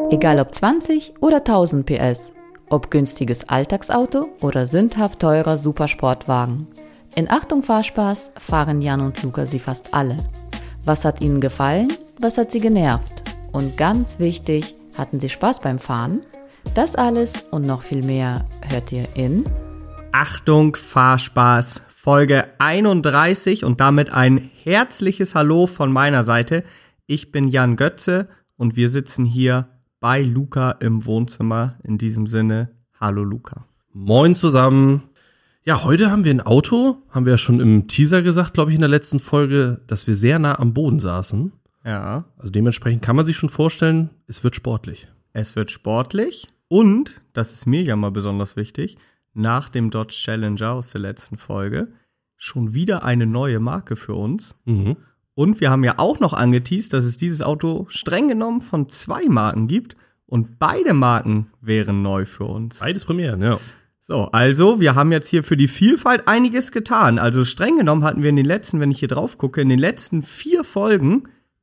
Egal ob 20 oder 1000 PS, ob günstiges Alltagsauto oder sündhaft teurer Supersportwagen. In Achtung Fahrspaß fahren Jan und Luca sie fast alle. Was hat ihnen gefallen? Was hat sie genervt? Und ganz wichtig, hatten sie Spaß beim Fahren? Das alles und noch viel mehr hört ihr in Achtung Fahrspaß, Folge 31 und damit ein herzliches Hallo von meiner Seite. Ich bin Jan Götze und wir sitzen hier bei Luca im Wohnzimmer. In diesem Sinne, hallo Luca. Moin zusammen. Ja, heute haben wir ein Auto, haben wir ja schon im Teaser gesagt, glaube ich, in der letzten Folge, dass wir sehr nah am Boden saßen. Ja. Also dementsprechend kann man sich schon vorstellen, es wird sportlich. Es wird sportlich und, das ist mir ja mal besonders wichtig, nach dem Dodge Challenger aus der letzten Folge schon wieder eine neue Marke für uns. Mhm. Und wir haben ja auch noch angeteast, dass es dieses Auto streng genommen von 2 Marken gibt und beide Marken wären neu für uns. Beides Premieren, ja. So, also wir haben jetzt hier für die Vielfalt einiges getan. Also streng genommen hatten wir in den letzten, wenn ich hier drauf gucke, in den letzten 4 Folgen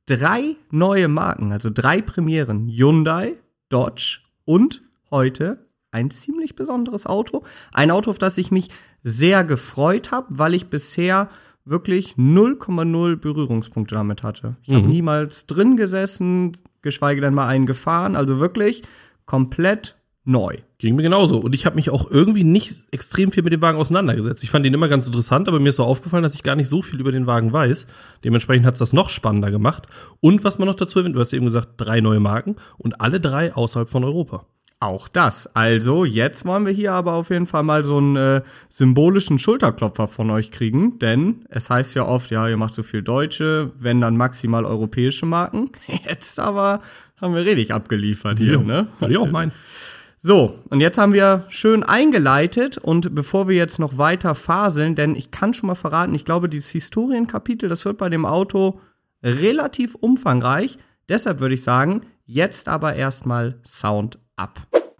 3 neue Marken, also 3 Premieren. Hyundai, Dodge und heute ein ziemlich besonderes Auto. Ein Auto, auf das ich mich sehr gefreut habe, weil ich bisher wirklich 0,0 Berührungspunkte damit hatte. Ich habe niemals drin gesessen, geschweige denn mal einen gefahren. Also wirklich komplett neu. Ging mir genauso. Und ich habe mich auch irgendwie nicht extrem viel mit dem Wagen auseinandergesetzt. Ich fand ihn immer ganz interessant, aber mir ist so aufgefallen, dass ich gar nicht so viel über den Wagen weiß. Dementsprechend hat es das noch spannender gemacht. Und was man noch dazu erwähnt, du hast eben gesagt, 3 neue Marken und alle 3 außerhalb von Europa. Auch das. Also, jetzt wollen wir hier aber auf jeden Fall mal so einen symbolischen Schulterklopfer von euch kriegen, denn es heißt ja oft, ja, ihr macht so viel deutsche, wenn dann maximal europäische Marken. Jetzt aber haben wir richtig abgeliefert hier, ne? Würde ich auch meinen. So, und jetzt haben wir schön eingeleitet und bevor wir jetzt noch weiter faseln, denn ich kann schon mal verraten, ich glaube, dieses Historienkapitel, das wird bei dem Auto relativ umfangreich. Deshalb würde ich sagen, jetzt aber erstmal Sound ab.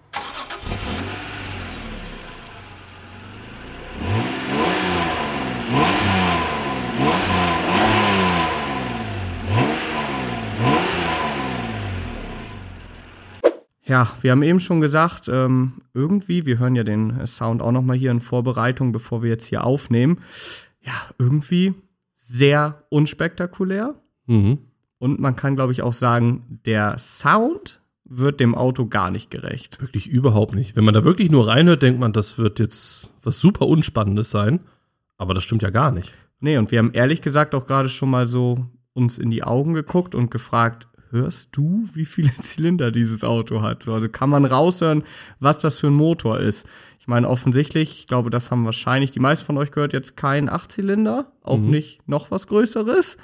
Ja, wir haben eben schon gesagt, irgendwie, wir hören ja den Sound auch nochmal hier in Vorbereitung, bevor wir jetzt hier aufnehmen. Ja, irgendwie sehr unspektakulär. Mhm. Und man kann, glaube ich, auch sagen, der Sound wird dem Auto gar nicht gerecht. Wirklich überhaupt nicht. Wenn man da wirklich nur reinhört, denkt man, das wird jetzt was super Unspannendes sein. Aber das stimmt ja gar nicht. Nee, und wir haben ehrlich gesagt auch gerade schon mal so uns in die Augen geguckt und gefragt, hörst du, wie viele Zylinder dieses Auto hat? Also kann man raushören, was das für ein Motor ist. Ich meine, offensichtlich, ich glaube, das haben wahrscheinlich die meisten von euch gehört, jetzt kein 8-Zylinder, auch nicht noch was Größeres.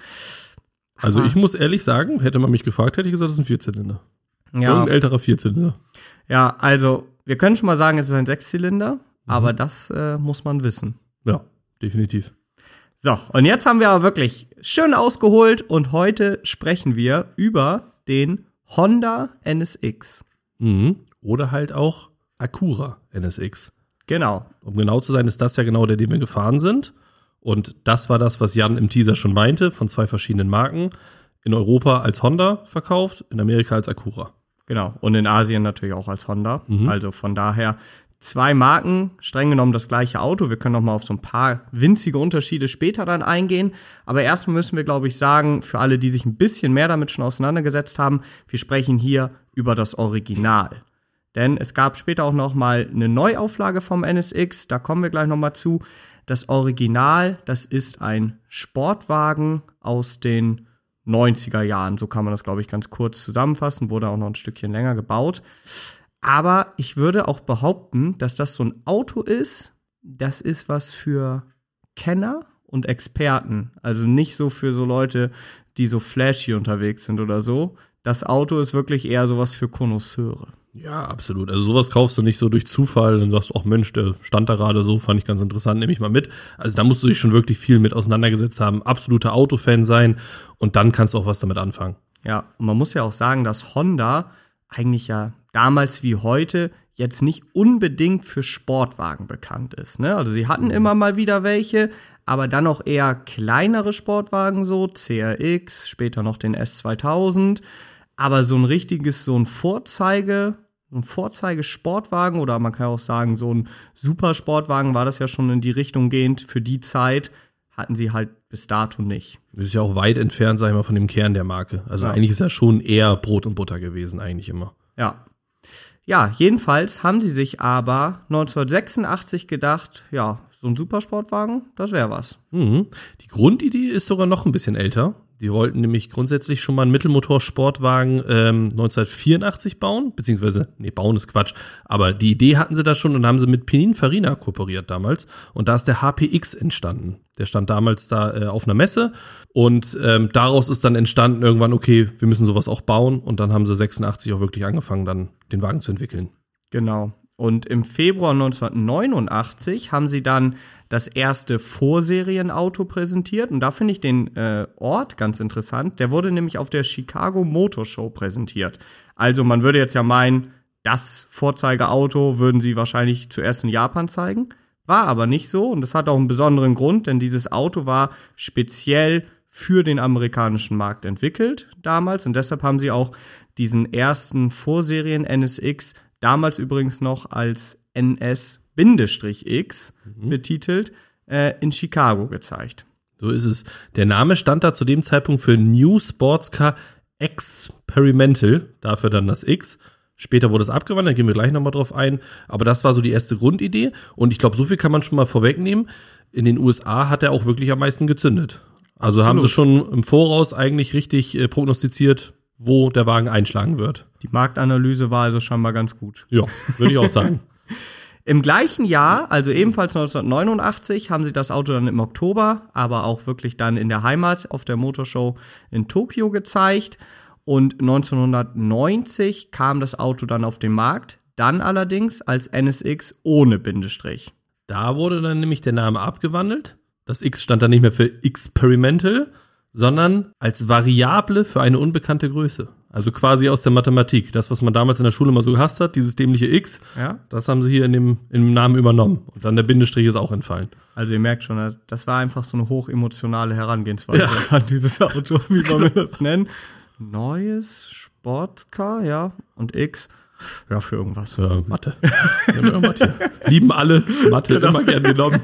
Also ich muss ehrlich sagen, hätte man mich gefragt, hätte ich gesagt, das ist ein 4-Zylinder. Ja. Irgendein älterer 4-Zylinder. Ja, also wir können schon mal sagen, es ist ein 6-Zylinder, aber das muss man wissen. Ja, definitiv. So, und jetzt haben wir aber wirklich schön ausgeholt und heute sprechen wir über den Honda NSX. Oder halt auch Acura NSX. Genau. Um genau zu sein, ist das ja genau der, den wir gefahren sind. Und das war das, was Jan im Teaser schon meinte, von 2 verschiedenen Marken. In Europa als Honda verkauft, in Amerika als Acura. Genau, und in Asien natürlich auch als Honda. Also von daher 2 Marken, streng genommen das gleiche Auto. Wir können noch mal auf so ein paar winzige Unterschiede später dann eingehen. Aber erstmal müssen wir, glaube ich, sagen, für alle, die sich ein bisschen mehr damit schon auseinandergesetzt haben, wir sprechen hier über das Original. Denn es gab später auch noch mal eine Neuauflage vom NSX, da kommen wir gleich noch mal zu. Das Original, das ist ein Sportwagen aus den 90er Jahren. So kann man das, glaube ich, ganz kurz zusammenfassen. Wurde auch noch ein Stückchen länger gebaut. Aber ich würde auch behaupten, dass das so ein Auto ist, das ist was für Kenner und Experten. Also nicht so für so Leute, die so flashy unterwegs sind oder so. Das Auto ist wirklich eher sowas für Connoisseure. Ja, absolut. Also sowas kaufst du nicht so durch Zufall und sagst, ach Mensch, der stand da gerade so, fand ich ganz interessant, nehme ich mal mit. Also da musst du dich schon wirklich viel mit auseinandergesetzt haben, absoluter Autofan sein und dann kannst du auch was damit anfangen. Ja, und man muss ja auch sagen, dass Honda eigentlich ja damals wie heute jetzt nicht unbedingt für Sportwagen bekannt ist, ne? Also sie hatten immer mal wieder welche, aber dann auch eher kleinere Sportwagen so, CRX, später noch den S2000. Aber so ein richtiges, so ein Vorzeigesportwagen oder man kann auch sagen, so ein Supersportwagen war das ja schon in die Richtung gehend. Für die Zeit hatten sie halt bis dato nicht. Das ist ja auch weit entfernt, sag ich mal, von dem Kern der Marke. Also eigentlich ist ja schon eher Brot und Butter gewesen, eigentlich immer. Ja. Ja, jedenfalls haben sie sich aber 1986 gedacht, ja, so ein Supersportwagen, das wäre was. Mhm. Die Grundidee ist sogar noch ein bisschen älter. Die wollten nämlich grundsätzlich schon mal einen Mittelmotor-Sportwagen 1984 bauen, beziehungsweise, bauen ist Quatsch, aber die Idee hatten sie da schon und haben sie mit Pininfarina kooperiert damals und da ist der HPX entstanden. Der stand damals da auf einer Messe und daraus ist dann entstanden irgendwann, okay, wir müssen sowas auch bauen und dann haben sie 86 auch wirklich angefangen, dann den Wagen zu entwickeln. Genau. Und im Februar 1989 haben sie dann das erste Vorserienauto präsentiert. Und da finde ich den Ort ganz interessant. Der wurde nämlich auf der Chicago Motor Show präsentiert. Also man würde jetzt ja meinen, das Vorzeigeauto würden sie wahrscheinlich zuerst in Japan zeigen. War aber nicht so. Und das hat auch einen besonderen Grund, denn dieses Auto war speziell für den amerikanischen Markt entwickelt damals. Und deshalb haben sie auch diesen ersten Vorserien NSX damals übrigens noch als NS-X betitelt, in Chicago gezeigt. So ist es. Der Name stand da zu dem Zeitpunkt für New Sports Car Experimental, dafür dann das X. Später wurde es abgewandelt, da gehen wir gleich nochmal drauf ein. Aber das war so die erste Grundidee. Und ich glaube, so viel kann man schon mal vorwegnehmen. In den USA hat er auch wirklich am meisten gezündet. Also haben sie schon im Voraus eigentlich richtig prognostiziert, wo der Wagen einschlagen wird. Die Marktanalyse war also scheinbar ganz gut. Ja, würde ich auch sagen. Im gleichen Jahr, also ebenfalls 1989, haben sie das Auto dann im Oktober, aber auch wirklich dann in der Heimat auf der Motorshow in Tokio gezeigt. Und 1990 kam das Auto dann auf den Markt, dann allerdings als NSX ohne Bindestrich. Da wurde dann nämlich der Name abgewandelt. Das X stand dann nicht mehr für Experimental, sondern als Variable für eine unbekannte Größe. Also quasi aus der Mathematik. Das, was man damals in der Schule mal so gehasst hat, dieses dämliche X, das haben sie hier im Namen übernommen. Und dann der Bindestrich ist auch entfallen. Also ihr merkt schon, das war einfach so eine hochemotionale Herangehensweise an dieses Auto, wie wollen wir das nennen? Neues Sportcar, ja, und X, ja, für irgendwas. Mathe. Mathe. Lieben alle, Mathe, immer gern genommen.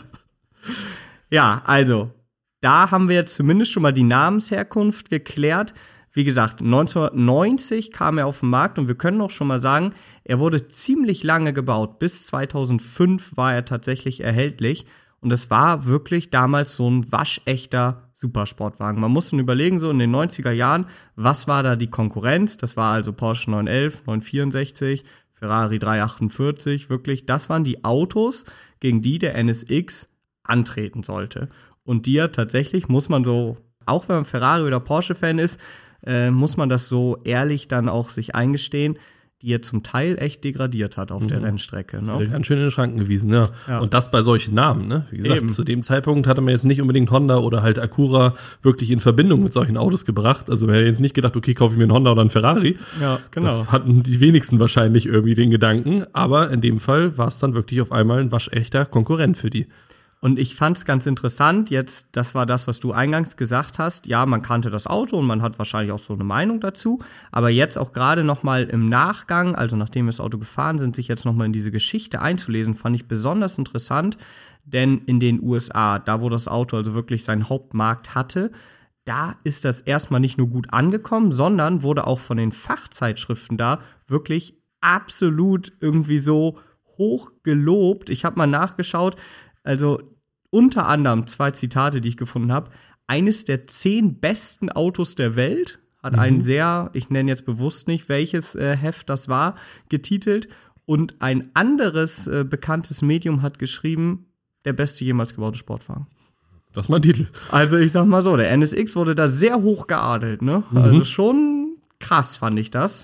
Ja, also, da haben wir jetzt zumindest schon mal die Namensherkunft geklärt. Wie gesagt, 1990 kam er auf den Markt und wir können auch schon mal sagen, er wurde ziemlich lange gebaut. Bis 2005 war er tatsächlich erhältlich und es war wirklich damals so ein waschechter Supersportwagen. Man muss dann überlegen, so in den 90er Jahren, was war da die Konkurrenz? Das war also Porsche 911, 964, Ferrari 348, wirklich, das waren die Autos, gegen die der NSX antreten sollte. Und die ja tatsächlich, muss man so, auch wenn man Ferrari- oder Porsche-Fan ist, muss man das so ehrlich dann auch sich eingestehen, die er zum Teil echt degradiert hat auf der Rennstrecke. Ne? Ganz schön in den Schranken gewiesen, ja. Und das bei solchen Namen, ne? Wie gesagt, zu dem Zeitpunkt hatte man jetzt nicht unbedingt Honda oder halt Acura wirklich in Verbindung mit solchen Autos gebracht. Also man hätte jetzt nicht gedacht, okay, kaufe ich mir einen Honda oder einen Ferrari. Ja, genau. Das hatten die wenigsten wahrscheinlich irgendwie den Gedanken. Aber in dem Fall war es dann wirklich auf einmal ein waschechter Konkurrent für die. Und ich fand es ganz interessant, jetzt, das war das, was du eingangs gesagt hast, ja, man kannte das Auto und man hat wahrscheinlich auch so eine Meinung dazu, aber jetzt auch gerade nochmal im Nachgang, also nachdem wir das Auto gefahren sind, sich jetzt nochmal in diese Geschichte einzulesen, fand ich besonders interessant, denn in den USA, da wo das Auto also wirklich seinen Hauptmarkt hatte, da ist das erstmal nicht nur gut angekommen, sondern wurde auch von den Fachzeitschriften da wirklich absolut irgendwie so hoch gelobt. Ich habe mal nachgeschaut, also unter anderem 2 Zitate, die ich gefunden habe. Eines der 10 besten Autos der Welt, hat ein sehr, ich nenne jetzt bewusst nicht, welches Heft das war, getitelt. Und ein anderes bekanntes Medium hat geschrieben, der beste jemals gebaute Sportwagen. Das ist mein Titel. Also ich sag mal so, der NSX wurde da sehr hoch geadelt, ne? Also schon krass fand ich das.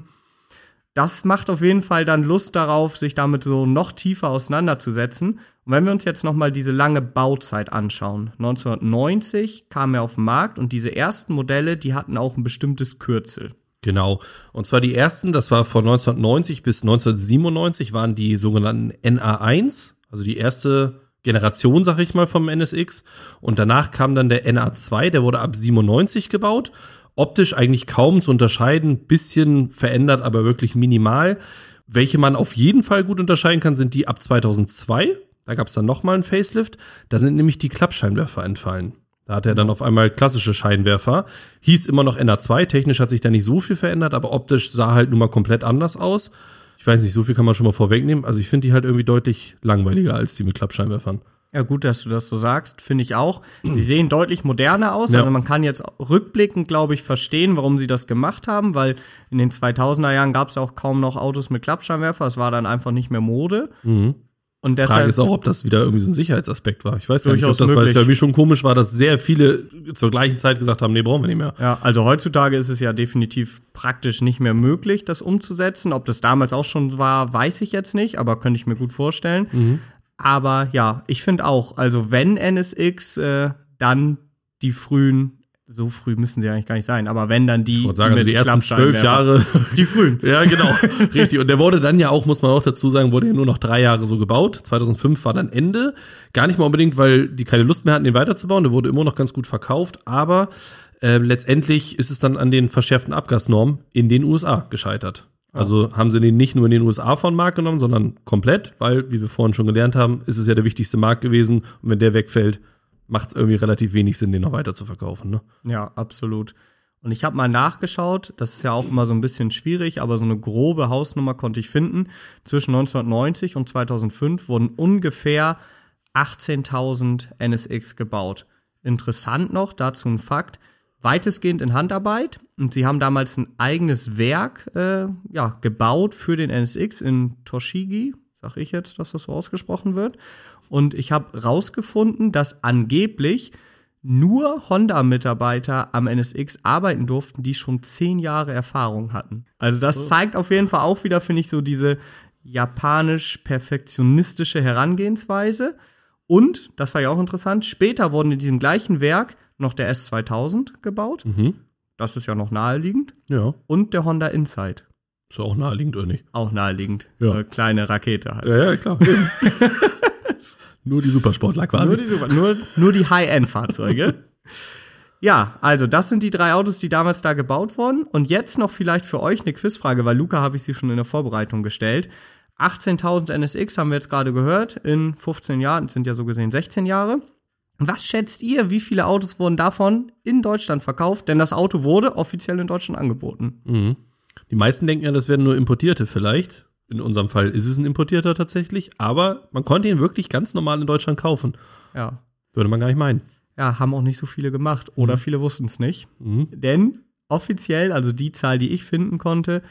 Das macht auf jeden Fall dann Lust darauf, sich damit so noch tiefer auseinanderzusetzen. Und wenn wir uns jetzt nochmal diese lange Bauzeit anschauen, 1990 kam er auf den Markt und diese ersten Modelle, die hatten auch ein bestimmtes Kürzel. Genau. Und zwar die ersten, das war von 1990 bis 1997, waren die sogenannten NA1, also die erste Generation, sag ich mal, vom NSX. Und danach kam dann der NA2, der wurde ab 97 gebaut. Optisch eigentlich kaum zu unterscheiden, bisschen verändert, aber wirklich minimal. Welche man auf jeden Fall gut unterscheiden kann, sind die ab 2002. Da gab es dann nochmal einen Facelift. Da sind nämlich die Klappscheinwerfer entfallen. Da hat er dann auf einmal klassische Scheinwerfer. Hieß immer noch NA2. Technisch hat sich da nicht so viel verändert, aber optisch sah halt nun mal komplett anders aus. Ich weiß nicht, so viel kann man schon mal vorwegnehmen. Also ich finde die halt irgendwie deutlich langweiliger als die mit Klappscheinwerfern. Ja, gut, dass du das so sagst, finde ich auch. Sie sehen deutlich moderner aus. Ja. Also man kann jetzt rückblickend, glaube ich, verstehen, warum sie das gemacht haben, weil in den 2000er Jahren gab es auch kaum noch Autos mit Klappscheinwerfer. Es war dann einfach nicht mehr Mode. Mhm. Und deshalb Frage ist auch, ob das wieder irgendwie so ein Sicherheitsaspekt war. Ich weiß gar nicht, ob das, möglich. weil es ja wie schon komisch war, dass sehr viele zur gleichen Zeit gesagt haben, nee, brauchen wir nicht mehr. Ja, also heutzutage ist es ja definitiv praktisch nicht mehr möglich, das umzusetzen. Ob das damals auch schon war, weiß ich jetzt nicht, aber könnte ich mir gut vorstellen. Mhm. Aber ja, ich finde auch, also wenn NSX, dann die frühen, so früh müssen sie eigentlich gar nicht sein, aber wenn dann die ich wollte sagen, also die ersten 12 Jahre. Die frühen. Ja, genau. Richtig. Und der wurde dann ja auch, muss man auch dazu sagen, wurde ja nur noch 3 Jahre so gebaut. 2005 war dann Ende. Gar nicht mal unbedingt, weil die keine Lust mehr hatten, den weiterzubauen. Der wurde immer noch ganz gut verkauft. Aber letztendlich ist es dann an den verschärften Abgasnormen in den USA gescheitert. Also haben sie den nicht nur in den USA von Markt genommen, sondern komplett, weil, wie wir vorhin schon gelernt haben, ist es ja der wichtigste Markt gewesen. Und wenn der wegfällt, macht es irgendwie relativ wenig Sinn, den noch weiter zu verkaufen. Ne? Ja, absolut. Und ich habe mal nachgeschaut, das ist ja auch immer so ein bisschen schwierig, aber so eine grobe Hausnummer konnte ich finden. Zwischen 1990 und 2005 wurden ungefähr 18.000 NSX gebaut. Interessant noch, dazu ein Fakt, weitestgehend in Handarbeit. Und sie haben damals ein eigenes Werk gebaut für den NSX in Tochigi. Sag ich jetzt, dass das so ausgesprochen wird. Und ich habe rausgefunden, dass angeblich nur Honda-Mitarbeiter am NSX arbeiten durften, die schon 10 Jahre Erfahrung hatten. Also das zeigt auf jeden Fall auch wieder, finde ich, so diese japanisch-perfektionistische Herangehensweise. Und, das war ja auch interessant, später wurden in diesem gleichen Werk noch der S2000 gebaut. Mhm. Das ist ja noch naheliegend. Ja. Und der Honda Insight. Ist auch naheliegend, oder nicht? Auch naheliegend. Ja. Kleine Rakete halt. Ja, klar. Nur die Supersportler quasi. Nur die High-End-Fahrzeuge. Ja, also das sind die 3 Autos, die damals da gebaut wurden. Und jetzt noch vielleicht für euch eine Quizfrage, weil Luca habe ich sie schon in der Vorbereitung gestellt. 18.000 NSX haben wir jetzt gerade gehört, in 15 Jahren, sind ja so gesehen 16 Jahre. Was schätzt ihr, wie viele Autos wurden davon in Deutschland verkauft? Denn das Auto wurde offiziell in Deutschland angeboten. Mhm. Die meisten denken ja, das wären nur Importierte vielleicht. In unserem Fall ist es ein Importierter tatsächlich. Aber man konnte ihn wirklich ganz normal in Deutschland kaufen. Ja. Würde man gar nicht meinen. Ja, haben auch nicht so viele gemacht. Oder viele wussten es nicht. Mhm. Denn offiziell, also die Zahl, die ich finden konnte,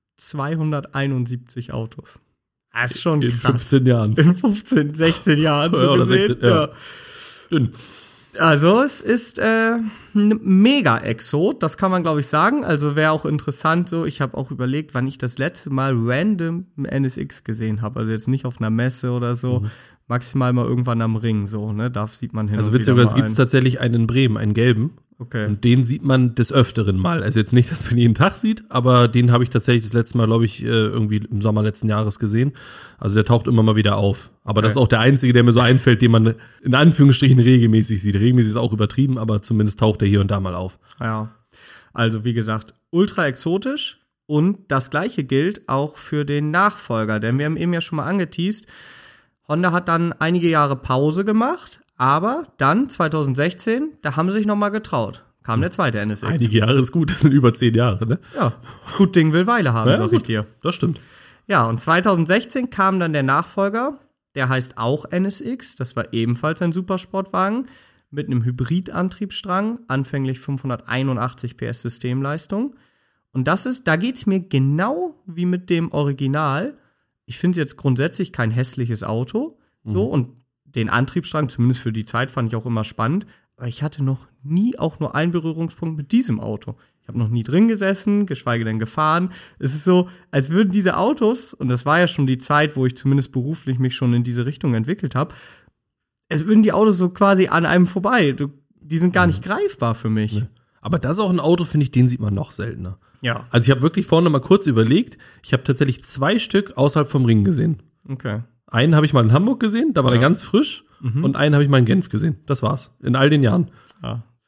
271 Autos. Das ist schon krass. In 15 Jahren. In 15, 16 Jahren so oder gesehen. 16, ja. Dünn. Also es ist ein Mega-Exot, das kann man, glaube ich, sagen. Also wäre auch interessant so, ich habe auch überlegt, wann ich das letzte Mal random NSX gesehen habe. Also jetzt nicht auf einer Messe oder so, maximal mal irgendwann am Ring so, ne? Da sieht man hin Also und wieder beziehungsweise mal gibt es tatsächlich einen in Bremen, einen gelben. Okay. Und den sieht man des Öfteren mal. Also jetzt nicht, dass man ihn jeden Tag sieht, aber den habe ich tatsächlich das letzte Mal, glaube ich, irgendwie im Sommer letzten Jahres gesehen. Also der taucht immer mal wieder auf. Aber das ist auch der einzige, der mir so einfällt, den man in Anführungsstrichen regelmäßig sieht. Regelmäßig ist auch übertrieben, aber zumindest taucht er hier und da mal auf. Ja, also wie gesagt, ultra exotisch. Und das Gleiche gilt auch für den Nachfolger. Denn wir haben eben ja schon mal angeteast, Honda hat dann einige Jahre Pause gemacht. Aber dann, 2016, da haben sie sich nochmal getraut. Kam der zweite NSX. Einige Jahre ist gut, das sind über 10 Jahre, ne? Ja, gut Ding will Weile haben, ja, sag ich dir. Das stimmt. Ja, und 2016 kam dann der Nachfolger, der heißt auch NSX. Das war ebenfalls ein Supersportwagen mit einem Hybridantriebsstrang, anfänglich 581 PS Systemleistung. Und da geht's mir genau wie mit dem Original. Ich finde es jetzt grundsätzlich kein hässliches Auto. So, und den Antriebsstrang, zumindest für die Zeit, fand ich auch immer spannend. Aber ich hatte noch nie auch nur einen Berührungspunkt mit diesem Auto. Ich habe noch nie drin gesessen, geschweige denn gefahren. Es ist so, als würden diese Autos, und das war ja schon die Zeit, wo ich zumindest beruflich mich schon in diese Richtung entwickelt habe, es würden die Autos so quasi an einem vorbei. Die sind gar nicht greifbar für mich. Nee. Aber das ist auch ein Auto, finde ich, den sieht man noch seltener. Ja. Also ich habe wirklich vorne mal kurz überlegt, ich habe tatsächlich 2 Stück außerhalb vom Ring gesehen. Okay. Einen habe ich mal in Hamburg gesehen, da war der ganz frisch. Und einen habe ich mal in Genf gesehen. Das war's. In all den Jahren. Ja,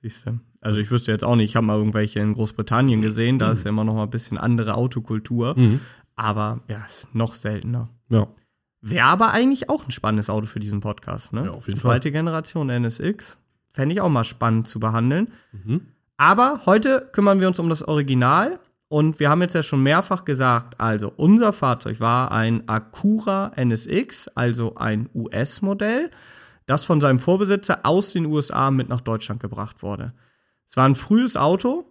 Siehste. Also ich wüsste jetzt auch nicht, ich habe mal irgendwelche in Großbritannien gesehen, da ist ja immer noch mal ein bisschen andere Autokultur. Aber ja, ist noch seltener. Ja. Wäre aber eigentlich auch ein spannendes Auto für diesen Podcast, ne? Ja, auf jeden Fall. Zweite Generation NSX. Fände ich auch mal spannend zu behandeln. Aber heute kümmern wir uns um das Original. Und wir haben jetzt ja schon mehrfach gesagt, also unser Fahrzeug war ein Acura NSX, also ein US-Modell, das von seinem Vorbesitzer aus den USA mit nach Deutschland gebracht wurde. Es war ein frühes Auto,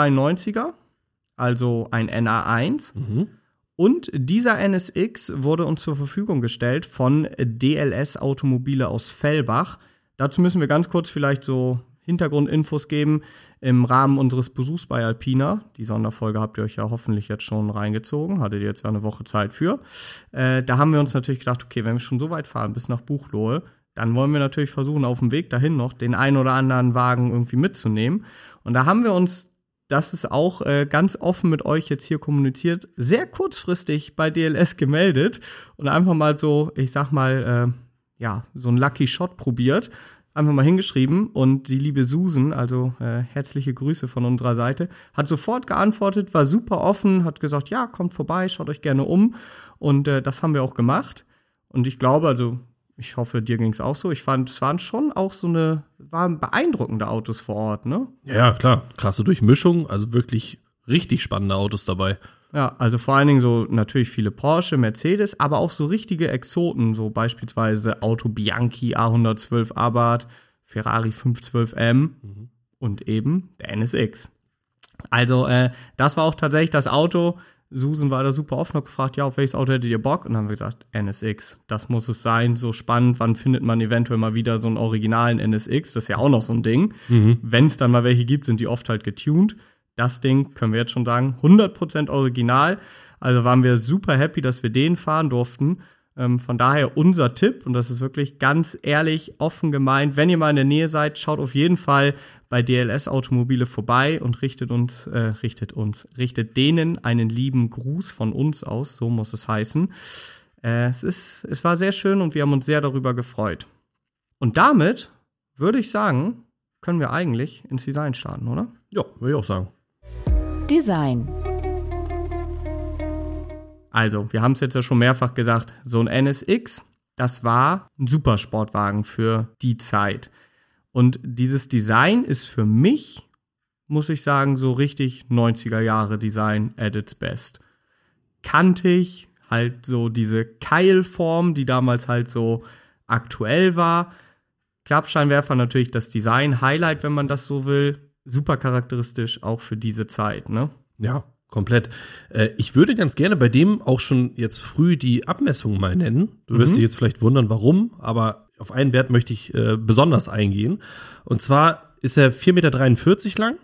92er, also ein NA1. Und dieser NSX wurde uns zur Verfügung gestellt von DLS Automobile aus Fellbach. Dazu müssen wir ganz kurz vielleicht so Hintergrundinfos geben im Rahmen unseres Besuchs bei Alpina. Die Sonderfolge habt ihr euch ja hoffentlich jetzt schon reingezogen. Hattet ihr jetzt ja eine Woche Zeit für. Da haben wir uns natürlich gedacht, okay, wenn wir schon so weit fahren bis nach Buchloe, dann wollen wir natürlich versuchen, auf dem Weg dahin noch den einen oder anderen Wagen irgendwie mitzunehmen. Und da haben wir uns, das ist auch ganz offen mit euch jetzt hier kommuniziert, sehr kurzfristig bei DLS gemeldet und einfach mal so, ich sag mal, so ein Lucky Shot probiert. Einfach mal hingeschrieben und die liebe Susan, also herzliche Grüße von unserer Seite, hat sofort geantwortet, war super offen, hat gesagt, ja, kommt vorbei, schaut euch gerne um und das haben wir auch gemacht und ich glaube, also ich hoffe, dir ging es auch so, ich fand, es waren schon auch waren beeindruckende Autos vor Ort, ne? Ja, klar, krasse Durchmischung, also wirklich richtig spannende Autos dabei. Ja, also vor allen Dingen so natürlich viele Porsche, Mercedes, aber auch so richtige Exoten, so beispielsweise Auto Bianchi A112 Abarth, Ferrari 512M und eben der NSX. Also das war auch tatsächlich das Auto. Susan war da super offen und gefragt, ja, auf welches Auto hättet ihr Bock? Und dann haben wir gesagt, NSX, das muss es sein, so spannend, wann findet man eventuell mal wieder so einen originalen NSX? Das ist ja auch noch so ein Ding. Wenn es dann mal welche gibt, sind die oft halt getuned. Das Ding, können wir jetzt schon sagen, 100% original. Also waren wir super happy, dass wir den fahren durften. Von daher unser Tipp, und das ist wirklich ganz ehrlich, offen gemeint, wenn ihr mal in der Nähe seid, schaut auf jeden Fall bei DLS Automobile vorbei und richtet denen einen lieben Gruß von uns aus, so muss es heißen. Es war sehr schön und wir haben uns sehr darüber gefreut. Und damit würde ich sagen, können wir eigentlich ins Design starten, oder? Ja, würde ich auch sagen. Design. Also, wir haben es jetzt ja schon mehrfach gesagt, so ein NSX, das war ein Supersportwagen für die Zeit. Und dieses Design ist für mich, muss ich sagen, so richtig 90er-Jahre-Design at its best. Kantig, halt so diese Keilform, die damals halt so aktuell war. Klappscheinwerfer natürlich das Design-Highlight, wenn man das so will. Super charakteristisch auch für diese Zeit, ne? Ja, komplett. Ich würde ganz gerne bei dem auch schon jetzt früh die Abmessung mal nennen. Du wirst dich jetzt vielleicht wundern, warum, aber auf einen Wert möchte ich besonders eingehen. Und zwar ist er 4,43 Meter lang,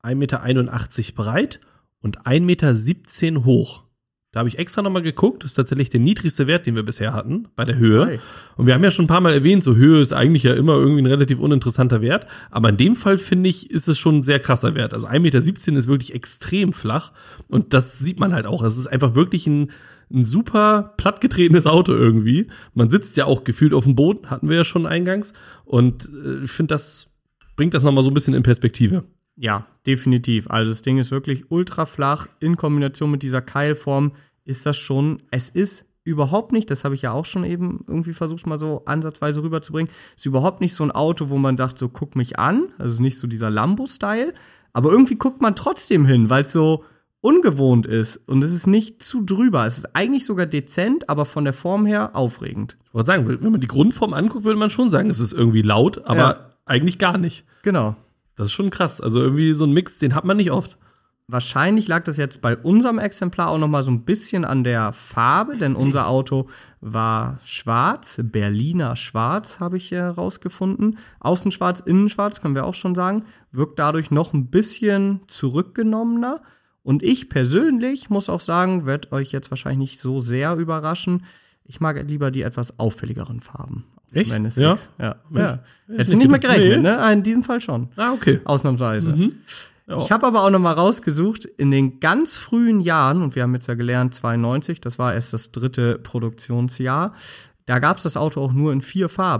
1,81 Meter breit und 1,17 Meter hoch. Da habe ich extra nochmal geguckt, das ist tatsächlich der niedrigste Wert, den wir bisher hatten, bei der Höhe. Hi. Und wir haben ja schon ein paar Mal erwähnt, so Höhe ist eigentlich ja immer irgendwie ein relativ uninteressanter Wert. Aber in dem Fall, finde ich, ist es schon ein sehr krasser Wert. Also 1,17 Meter ist wirklich extrem flach. Und das sieht man halt auch. Es ist einfach wirklich ein super plattgetretenes Auto irgendwie. Man sitzt ja auch gefühlt auf dem Boden, hatten wir ja schon eingangs. Und ich finde, das bringt das nochmal so ein bisschen in Perspektive. Ja, definitiv. Also das Ding ist wirklich ultra flach. In Kombination mit dieser Keilform ist das schon, es ist überhaupt nicht, das habe ich ja auch schon eben irgendwie versucht mal so ansatzweise rüberzubringen, ist überhaupt nicht so ein Auto, wo man sagt, so guck mich an, also nicht so dieser Lambo-Style, aber irgendwie guckt man trotzdem hin, weil es so ungewohnt ist und es ist nicht zu drüber. Es ist eigentlich sogar dezent, aber von der Form her aufregend. Ich wollte sagen, wenn man die Grundform anguckt, würde man schon sagen, es ist irgendwie laut, aber eigentlich gar nicht. Genau. Das ist schon krass. Also irgendwie so ein Mix, den hat man nicht oft. Wahrscheinlich lag das jetzt bei unserem Exemplar auch noch mal so ein bisschen an der Farbe, denn unser Auto war schwarz, Berliner Schwarz habe ich rausgefunden. Außen schwarz, innen schwarz, können wir auch schon sagen. Wirkt dadurch noch ein bisschen zurückgenommener. Und ich persönlich muss auch sagen, werde euch jetzt wahrscheinlich nicht so sehr überraschen. Ich mag lieber die etwas auffälligeren Farben. Echt? Ja. Hättest du nicht mehr gerechnet, ne? In diesem Fall schon. Ah, okay. Ausnahmsweise. Ja. Ich habe aber auch noch mal rausgesucht, in den ganz frühen Jahren, und wir haben jetzt ja gelernt, 92, das war erst das 3. Produktionsjahr, da gab es das Auto auch nur in 4 Farben.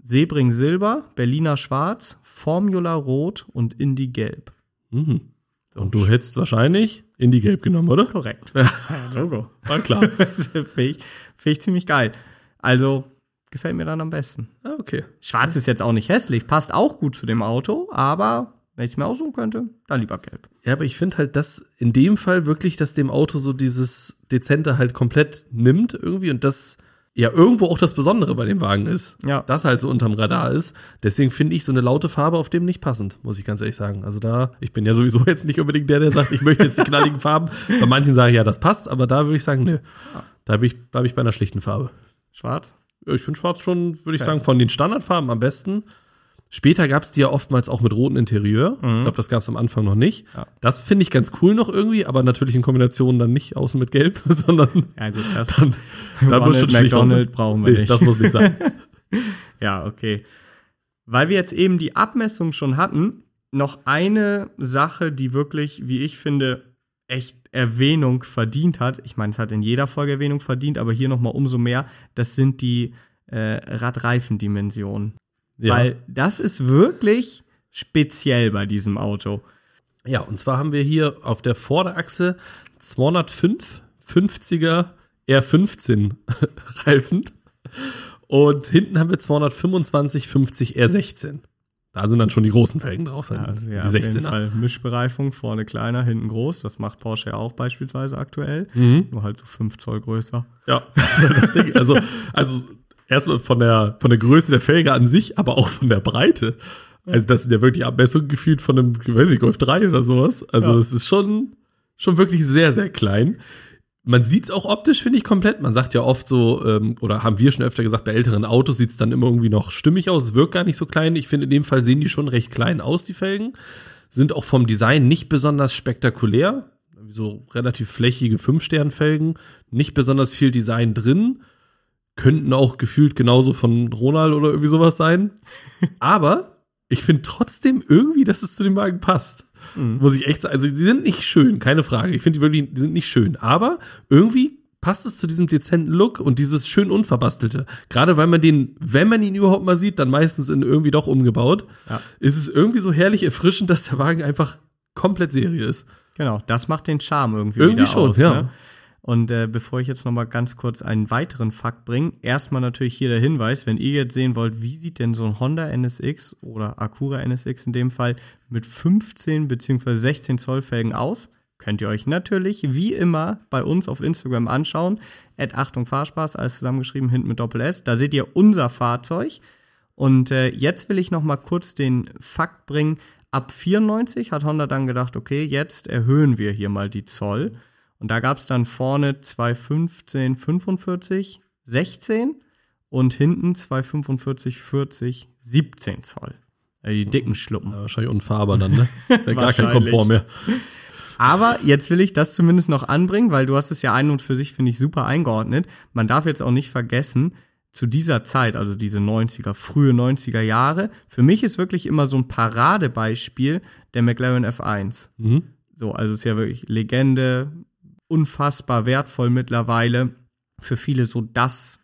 Sebring Silber, Berliner Schwarz, Formula Rot und Indy Gelb. Mhm. So. Und du hättest wahrscheinlich Indy Gelb genommen, oder? Korrekt. Ja, Logo. war klar. Finde ich ziemlich geil. Also, gefällt mir dann am besten. Ah, okay. Schwarz ist jetzt auch nicht hässlich, passt auch gut zu dem Auto, aber wenn ich es mir aussuchen könnte, dann lieber Gelb. Ja, aber ich finde halt, dass in dem Fall wirklich, dass dem Auto so dieses Dezente halt komplett nimmt irgendwie und das ja irgendwo auch das Besondere bei dem Wagen ist. Ja. Das halt so unterm Radar ist. Deswegen finde ich so eine laute Farbe auf dem nicht passend, muss ich ganz ehrlich sagen. Also ich bin ja sowieso jetzt nicht unbedingt der sagt, ich möchte jetzt die knalligen Farben. Bei manchen sage ich, ja, das passt, aber da würde ich sagen, nö. Da bleib ich bei einer schlichten Farbe. Schwarz? Ja, ich finde Schwarz schon, würde ich sagen, von den Standardfarben am besten. Später gab es die ja oftmals auch mit rotem Interieur. Ich glaube, das gab es am Anfang noch nicht. Ja. Das finde ich ganz cool noch irgendwie, aber natürlich in Kombination dann nicht außen mit Gelb, sondern ja, gut, das dann muss schon McDonald brauchen wir nicht. Das muss nicht sein. Ja, okay. Weil wir jetzt eben die Abmessung schon hatten, noch eine Sache, die wirklich, wie ich finde, echt Erwähnung verdient hat. Ich meine, es hat in jeder Folge Erwähnung verdient, aber hier nochmal umso mehr. Das sind die Radreifendimensionen. Ja. Weil das ist wirklich speziell bei diesem Auto. Ja, und zwar haben wir hier auf der Vorderachse 205 50er R15 Reifen und hinten haben wir 225 50 R16. Da sind dann schon die großen Felgen drauf, also ja, die 16er. Auf jeden Fall Mischbereifung, vorne kleiner, hinten groß. Das macht Porsche ja auch beispielsweise aktuell. Nur halt so 5 Zoll größer. Ja, das ist halt das Ding. Also erstmal von der Größe der Felge an sich, aber auch von der Breite. Also das sind ja wirklich Abmessungen gefühlt von einem, weiß ich, Golf 3 oder sowas. Also es ist schon wirklich sehr, sehr klein. Man sieht's auch optisch, finde ich, komplett. Man sagt ja oft so, oder haben wir schon öfter gesagt, bei älteren Autos sieht's dann immer irgendwie noch stimmig aus. Es wirkt gar nicht so klein. Ich finde, in dem Fall sehen die schon recht klein aus, die Felgen. Sind auch vom Design nicht besonders spektakulär. So relativ flächige 5-Stern-Felgen. Nicht besonders viel Design drin. Könnten auch gefühlt genauso von Ronald oder irgendwie sowas sein. Aber ich finde trotzdem irgendwie, dass es zu dem Wagen passt. Muss ich echt sagen. Also, die sind nicht schön, keine Frage. Ich finde die sind nicht schön. Aber irgendwie passt es zu diesem dezenten Look und dieses schön Unverbastelte. Gerade weil man wenn man ihn überhaupt mal sieht, dann meistens in irgendwie doch umgebaut. Ja. Ist es irgendwie so herrlich erfrischend, dass der Wagen einfach komplett Serie ist. Genau, das macht den Charme irgendwie wieder schon, aus. Ja. Ne? Und bevor ich jetzt noch mal ganz kurz einen weiteren Fakt bringe, erstmal natürlich hier der Hinweis, wenn ihr jetzt sehen wollt, wie sieht denn so ein Honda NSX oder Acura NSX in dem Fall mit 15 bzw. 16 Zoll Felgen aus, könnt ihr euch natürlich wie immer bei uns auf Instagram anschauen. @Achtung Fahrspaß, alles zusammengeschrieben, hinten mit Doppel-S. Da seht ihr unser Fahrzeug. Und jetzt will ich noch mal kurz den Fakt bringen. Ab 94 hat Honda dann gedacht, okay, jetzt erhöhen wir hier mal die Zoll. Und da gab es dann vorne 215 45 16 und hinten 245 40 17 Zoll. Die dicken Schluppen. Ja, wahrscheinlich unfahrbar dann, ne? Gar kein Komfort mehr. Aber jetzt will ich das zumindest noch anbringen, weil du hast es ja ein und für sich, finde ich, super eingeordnet. Man darf jetzt auch nicht vergessen, zu dieser Zeit, also diese 90er, frühe 90er Jahre, für mich ist wirklich immer so ein Paradebeispiel der McLaren F1. So, also ist ja wirklich Legende, unfassbar wertvoll mittlerweile, für viele so das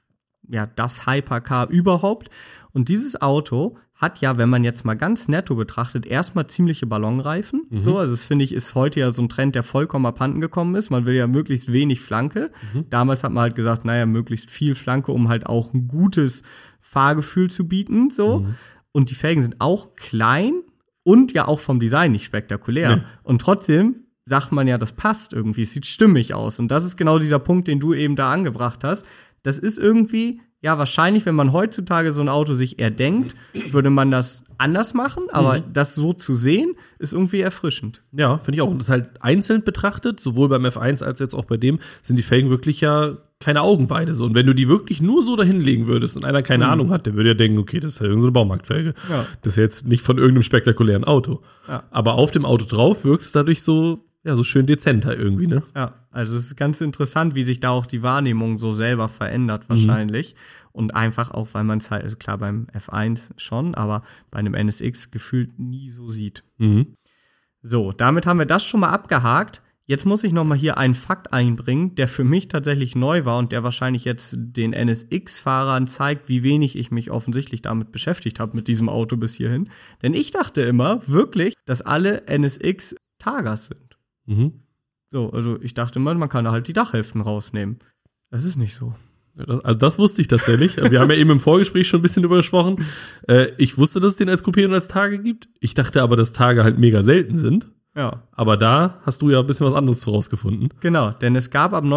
Hypercar überhaupt. Und dieses Auto hat ja, wenn man jetzt mal ganz netto betrachtet, erstmal ziemliche Ballonreifen. So, also das finde ich, ist heute ja so ein Trend, der vollkommen abhanden gekommen ist. Man will ja möglichst wenig Flanke. Damals hat man halt gesagt, naja, möglichst viel Flanke, um halt auch ein gutes Fahrgefühl zu bieten. So. Und die Felgen sind auch klein und ja auch vom Design nicht spektakulär. Nee. Und trotzdem sagt man ja, das passt irgendwie, es sieht stimmig aus. Und das ist genau dieser Punkt, den du eben da angebracht hast. Das ist irgendwie, ja, wahrscheinlich, wenn man heutzutage so ein Auto sich erdenkt, würde man das anders machen, aber das so zu sehen, ist irgendwie erfrischend. Ja, finde ich auch. Und das halt einzeln betrachtet, sowohl beim F1 als jetzt auch bei dem, sind die Felgen wirklich ja keine Augenweide. So. Und wenn du die wirklich nur so dahinlegen würdest und einer keine Ahnung hat, der würde ja denken, okay, das ist ja irgendeine Baumarktfelge. Ja. Das ist jetzt nicht von irgendeinem spektakulären Auto. Ja. Aber auf dem Auto drauf wirkt es dadurch so schön dezenter irgendwie, ne? Ja, also es ist ganz interessant, wie sich da auch die Wahrnehmung so selber verändert wahrscheinlich. Und einfach auch, weil man es halt, also klar beim F1 schon, aber bei einem NSX gefühlt nie so sieht. So, damit haben wir das schon mal abgehakt. Jetzt muss ich nochmal hier einen Fakt einbringen, der für mich tatsächlich neu war und der wahrscheinlich jetzt den NSX-Fahrern zeigt, wie wenig ich mich offensichtlich damit beschäftigt habe mit diesem Auto bis hierhin. Denn ich dachte immer wirklich, dass alle NSX Targas sind. Mhm. So, also ich dachte immer, man kann da halt die Dachhälften rausnehmen. Das ist nicht so. Also das wusste ich tatsächlich. Wir haben ja eben im Vorgespräch schon ein bisschen drüber gesprochen. Ich wusste, dass es den als Coupé und als Targa gibt. Ich dachte aber, dass Targa halt mega selten sind. Ja. Aber da hast du ja ein bisschen was anderes vorausgefunden. Genau, denn es gab ab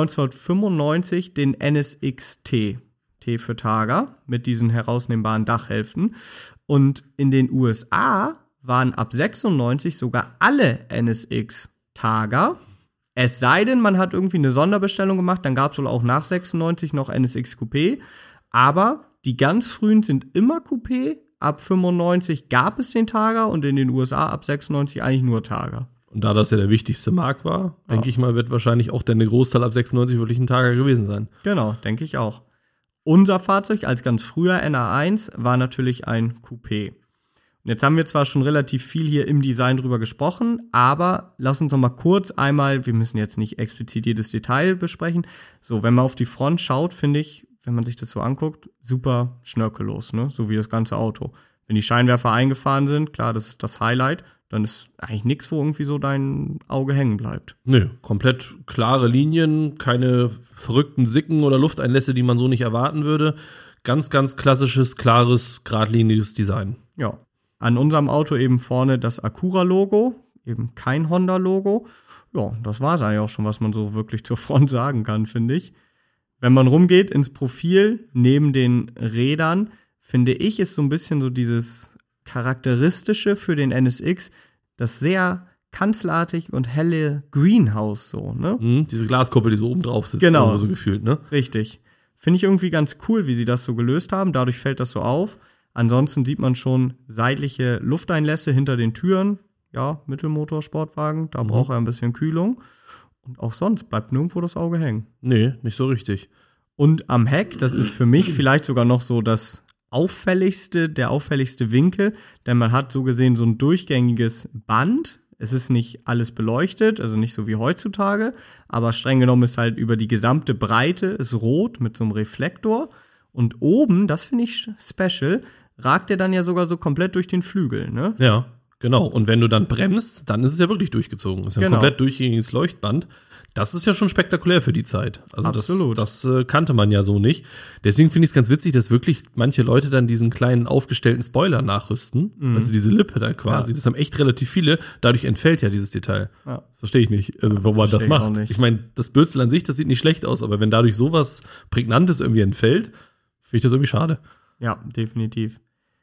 1995 den NSX-T. T für Targa, mit diesen herausnehmbaren Dachhälften. Und in den USA waren ab 96 sogar alle NSX Targa. Es sei denn, man hat irgendwie eine Sonderbestellung gemacht, dann gab es wohl auch nach 96 noch NSX Coupé. Aber die ganz frühen sind immer Coupé. Ab 95 gab es den Targa und in den USA ab 96 eigentlich nur Targa. Und da das ja der wichtigste Markt war, denke ich mal, wird wahrscheinlich auch der Großteil ab 96 wirklich ein Targa gewesen sein. Genau, denke ich auch. Unser Fahrzeug als ganz früher NA1 war natürlich ein Coupé. Und jetzt haben wir zwar schon relativ viel hier im Design drüber gesprochen, aber lass uns noch mal kurz einmal, wir müssen jetzt nicht explizit jedes Detail besprechen. So, wenn man auf die Front schaut, finde ich, wenn man sich das so anguckt, super schnörkellos, ne? So wie das ganze Auto. Wenn die Scheinwerfer eingefahren sind, klar, das ist das Highlight, dann ist eigentlich nichts, wo irgendwie so dein Auge hängen bleibt. Nö, komplett klare Linien, keine verrückten Sicken oder Lufteinlässe, die man so nicht erwarten würde. Ganz, ganz klassisches, klares, geradliniges Design. Ja. An unserem Auto eben vorne das Acura-Logo, eben kein Honda-Logo. Ja, das war es eigentlich auch schon, was man so wirklich zur Front sagen kann, finde ich. Wenn man rumgeht ins Profil, neben den Rädern, finde ich, ist so ein bisschen so dieses Charakteristische für den NSX, das sehr kanzlerartig und helle Greenhouse so, ne? Diese Glaskuppel, die so oben drauf sitzt, genau, so gefühlt, ne? Richtig. Finde ich irgendwie ganz cool, wie sie das so gelöst haben. Dadurch fällt das so auf. Ansonsten sieht man schon seitliche Lufteinlässe hinter den Türen. Ja, Mittelmotor-Sportwagen, da braucht er ein bisschen Kühlung. Und auch sonst bleibt nirgendwo das Auge hängen. Nee, nicht so richtig. Und am Heck, das ist für mich vielleicht sogar noch so der auffälligste Winkel, denn man hat so gesehen so ein durchgängiges Band. Es ist nicht alles beleuchtet, also nicht so wie heutzutage, aber streng genommen ist halt über die gesamte Breite ist rot mit so einem Reflektor. Und oben, das finde ich special, ragt er dann ja sogar so komplett durch den Flügel, ne? Ja, genau. Und wenn du dann bremst, dann ist es ja wirklich durchgezogen. Das ist ja ein komplett durchgängiges Leuchtband. Das ist ja schon spektakulär für die Zeit. Also absolut. Das kannte man ja so nicht. Deswegen finde ich es ganz witzig, dass wirklich manche Leute dann diesen kleinen aufgestellten Spoiler nachrüsten. Also diese Lippe da quasi. Ja. Das haben echt relativ viele. Dadurch entfällt ja dieses Detail. Ja. Verstehe ich nicht. Also, warum man das macht. Ich meine, das Bürzel an sich, das sieht nicht schlecht aus. Aber wenn dadurch sowas Prägnantes irgendwie entfällt, finde ich das irgendwie schade. Ja, definitiv.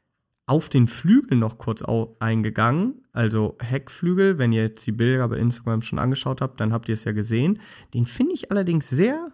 Auf den Flügel noch kurz eingegangen, also Heckflügel, wenn ihr jetzt die Bilder bei Instagram schon angeschaut habt, dann habt ihr es ja gesehen. Den finde ich allerdings sehr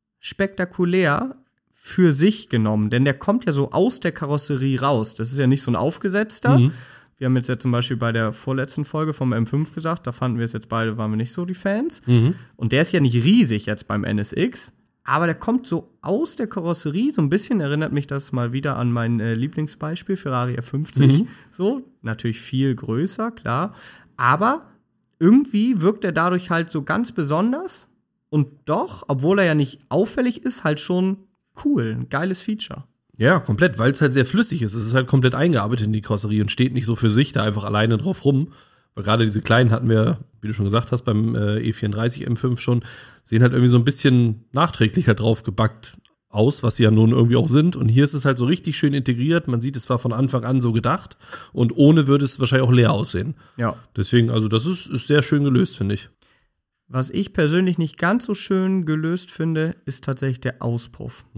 spektakulär für sich genommen, denn der kommt ja so aus der Karosserie raus. Das ist ja nicht so ein aufgesetzter. Wir haben jetzt ja zum Beispiel bei der vorletzten Folge vom M5 gesagt, da fanden wir es jetzt beide, waren wir nicht so die Fans. Und der ist ja nicht riesig jetzt beim NSX. Aber der kommt so aus der Karosserie, so ein bisschen erinnert mich das mal wieder an mein Lieblingsbeispiel, Ferrari F50. So, natürlich viel größer, klar. Aber irgendwie wirkt er dadurch halt so ganz besonders. Und doch, obwohl er ja nicht auffällig ist, halt schon cool, ein geiles Feature. Ja, komplett, weil es halt sehr flüssig ist. Es ist halt komplett eingearbeitet in die Karosserie und steht nicht so für sich da einfach alleine drauf rum. Weil gerade diese kleinen hatten wir, wie du schon gesagt hast, beim E34 M5 schon, sehen halt irgendwie so ein bisschen nachträglich halt drauf gebackt aus, was sie ja nun irgendwie auch sind. Und hier ist es halt so richtig schön integriert. Man sieht, es war von Anfang an so gedacht. Und ohne würde es wahrscheinlich auch leer aussehen. Ja. Deswegen, also das ist sehr schön gelöst, finde ich. Was ich persönlich nicht ganz so schön gelöst finde, ist tatsächlich der Auspuff.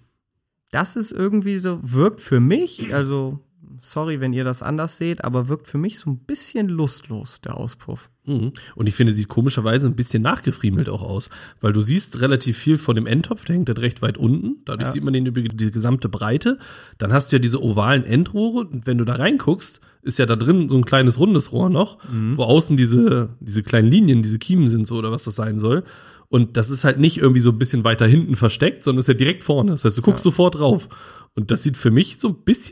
Das ist irgendwie so, wirkt für mich, also sorry, wenn ihr das anders seht, aber wirkt für mich so ein bisschen lustlos, der Auspuff. Und ich finde, sieht komischerweise ein bisschen nachgefriemelt auch aus, weil du siehst relativ viel von dem Endtopf, der hängt halt recht weit unten, dadurch sieht man den über die gesamte Breite. Dann hast du ja diese ovalen Endrohre und wenn du da reinguckst, ist ja da drin so ein kleines rundes Rohr noch, wo außen diese kleinen Linien, diese Kiemen sind so oder was das sein soll. Und das ist halt nicht irgendwie so ein bisschen weiter hinten versteckt, sondern ist ja direkt vorne. Das heißt, du guckst sofort drauf. Und das sieht für mich so ein bisschen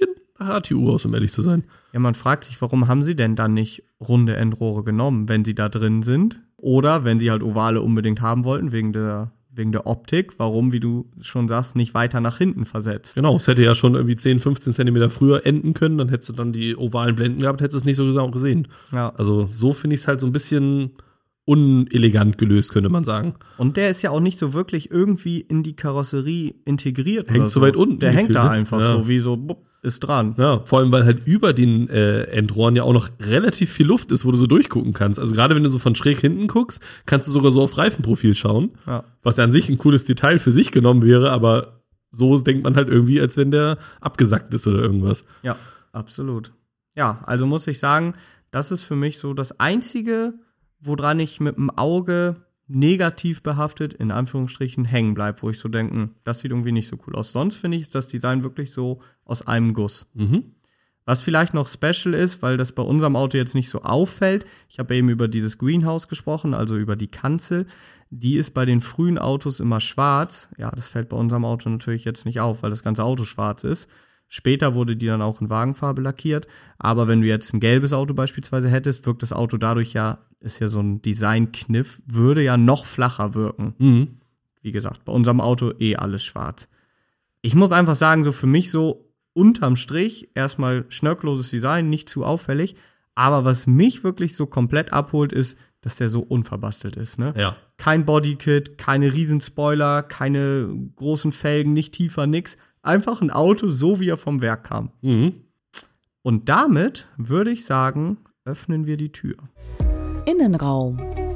ATU aus, um ehrlich zu sein. Ja, man fragt sich, warum haben sie denn dann nicht runde Endrohre genommen, wenn sie da drin sind? Oder wenn sie halt ovale unbedingt haben wollten, wegen der Optik, warum, wie du schon sagst, nicht weiter nach hinten versetzt? Genau, es hätte ja schon irgendwie 10, 15 Zentimeter früher enden können, dann hättest du dann die ovalen Blenden gehabt, hättest du es nicht so gesehen. Ja. Also so finde ich es halt so ein bisschen unelegant gelöst, könnte man sagen. Und der ist ja auch nicht so wirklich irgendwie in die Karosserie integriert. Hängt oder so weit unten. Der hängt gefühlt, da ne? einfach Ja. so, wie so, bupp, ist dran. Ja, vor allem, weil halt über den Endrohren ja auch noch relativ viel Luft ist, wo du so durchgucken kannst. Also gerade wenn du so von schräg hinten guckst, kannst du sogar so aufs Reifenprofil schauen. Ja. Was ja an sich ein cooles Detail für sich genommen wäre, aber so denkt man halt irgendwie, als wenn der abgesackt ist oder irgendwas. Ja, absolut. Ja, also muss ich sagen, das ist für mich so das Einzige, woran ich mit dem Auge negativ behaftet, in Anführungsstrichen, hängen bleibt, wo ich so denke, das sieht irgendwie nicht so cool aus. Sonst finde ich, ist das Design wirklich so aus einem Guss. Mhm. Was vielleicht noch special ist, weil das bei unserem Auto jetzt nicht so auffällt, ich habe eben über dieses Greenhouse gesprochen, also über die Kanzel, die ist bei den frühen Autos immer schwarz. Ja, das fällt bei unserem Auto natürlich jetzt nicht auf, weil das ganze Auto schwarz ist. Später wurde die dann auch in Wagenfarbe lackiert, aber wenn du jetzt ein gelbes Auto beispielsweise hättest, wirkt das Auto dadurch ja, ist ja so ein Designkniff, würde ja noch flacher wirken. Mhm. Wie gesagt, bei unserem Auto alles schwarz. Ich muss einfach sagen, so für mich so unterm Strich erstmal schnörkelloses Design, nicht zu auffällig, aber was mich wirklich so komplett abholt, ist, dass der so unverbastelt ist, ne? Ja. Kein Bodykit, keine Riesenspoiler, keine großen Felgen, nicht tiefer, nix. Einfach ein Auto, so wie er vom Werk kam. Mhm. Und damit würde ich sagen, öffnen wir die Tür. Innenraum.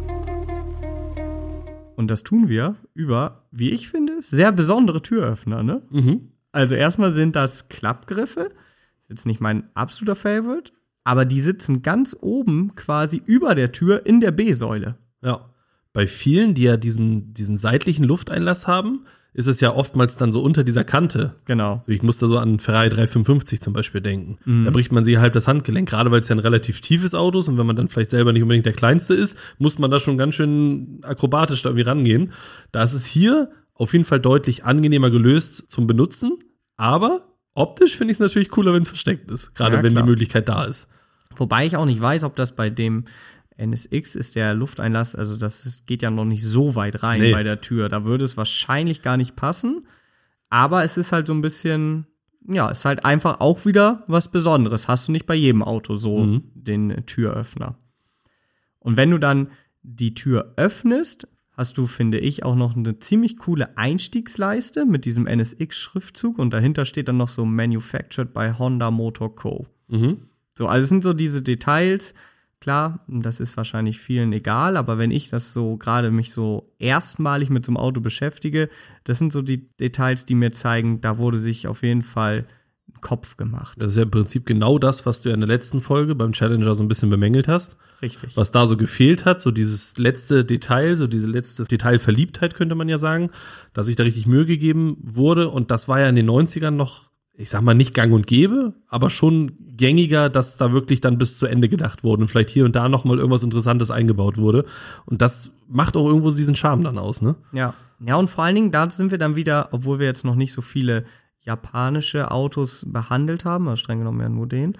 Und das tun wir über, wie ich finde, sehr besondere Türöffner, ne? Mhm. Also erstmal sind das Klappgriffe. Ist jetzt nicht mein absoluter Favorite, aber die sitzen ganz oben quasi über der Tür in der B-Säule. Ja. Bei vielen, die ja diesen seitlichen Lufteinlass haben, ist es ja oftmals dann so unter dieser Kante. Genau. Also ich muss da so an Ferrari 355 zum Beispiel denken. Mhm. Da bricht man sich halb das Handgelenk, gerade weil es ja ein relativ tiefes Auto ist und wenn man dann vielleicht selber nicht unbedingt der Kleinste ist, muss man da schon ganz schön akrobatisch da irgendwie rangehen. Da ist es hier auf jeden Fall deutlich angenehmer gelöst zum Benutzen, aber optisch finde ich es natürlich cooler, wenn es versteckt ist, gerade Ja, wenn klar. die Möglichkeit da ist. Wobei ich auch nicht weiß, ob das bei dem NSX ist der Lufteinlass, also geht ja noch nicht so weit rein Nee. bei der Tür. Da würde es wahrscheinlich gar nicht passen. Aber es ist halt so ein bisschen, ja, ist halt einfach auch wieder was Besonderes. Hast du nicht bei jedem Auto so den Türöffner. Und wenn du dann die Tür öffnest, hast du, finde ich, auch noch eine ziemlich coole Einstiegsleiste mit diesem NSX-Schriftzug und dahinter steht dann noch so Manufactured by Honda Motor Co. Mhm. So, also es sind so diese Details. Klar, das ist wahrscheinlich vielen egal, aber wenn ich das so gerade mich so erstmalig mit so einem Auto beschäftige, das sind so die Details, die mir zeigen, da wurde sich auf jeden Fall ein Kopf gemacht. Das ist ja im Prinzip genau das, was du ja in der letzten Folge beim Challenger so ein bisschen bemängelt hast. Richtig. Was da so gefehlt hat, so dieses letzte Detail, so diese letzte Detailverliebtheit, könnte man ja sagen, dass sich da richtig Mühe gegeben wurde. Und das war ja in den 90ern noch, ich sag mal, nicht gang und gäbe, aber schon gängiger, dass da wirklich dann bis zu Ende gedacht wurde und vielleicht hier und da noch mal irgendwas Interessantes eingebaut wurde. Und das macht auch irgendwo diesen Charme dann aus, ne? Ja. Ja, und vor allen Dingen, da sind wir dann wieder, obwohl wir jetzt noch nicht so viele japanische Autos behandelt haben, also streng genommen ja nur den,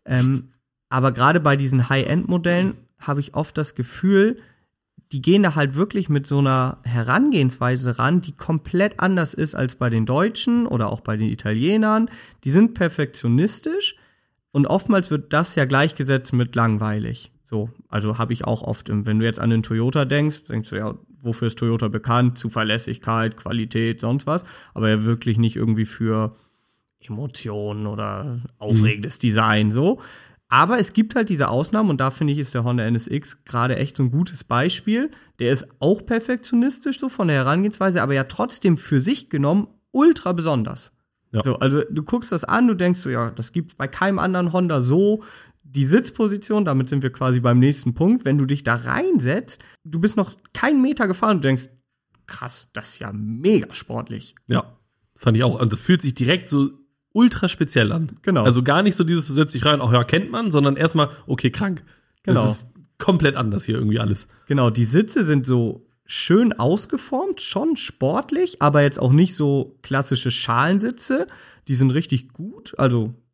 aber gerade bei diesen High-End-Modellen habe ich oft das Gefühl, die gehen da halt wirklich mit so einer Herangehensweise ran, die komplett anders ist als bei den Deutschen oder auch bei den Italienern. Die sind perfektionistisch und oftmals wird das ja gleichgesetzt mit langweilig. So, also habe ich auch oft, wenn du jetzt an den Toyota denkst du ja, wofür ist Toyota bekannt? Zuverlässigkeit, Qualität, sonst was, aber ja wirklich nicht irgendwie für Emotionen oder aufregendes Design, so. Aber es gibt halt diese Ausnahmen und da finde ich, ist der Honda NSX gerade echt so ein gutes Beispiel. Der ist auch perfektionistisch so von der Herangehensweise, aber ja trotzdem für sich genommen ultra besonders. Ja. So, also du guckst das an, du denkst so, ja, das gibt's bei keinem anderen Honda so. Die Sitzposition, damit sind wir quasi beim nächsten Punkt, wenn du dich da reinsetzt, du bist noch keinen Meter gefahren und du denkst, krass, das ist ja mega sportlich. Ja, fand ich auch. Und das fühlt sich direkt so ultra speziell an. Genau. Also gar nicht so dieses, du setzt dich rein, ach ja, kennt man, sondern erstmal, okay, krank. Genau. Das ist komplett anders hier irgendwie alles. Genau, die Sitze sind so schön ausgeformt, schon sportlich, aber jetzt auch nicht so klassische Schalensitze. Die sind richtig gut, also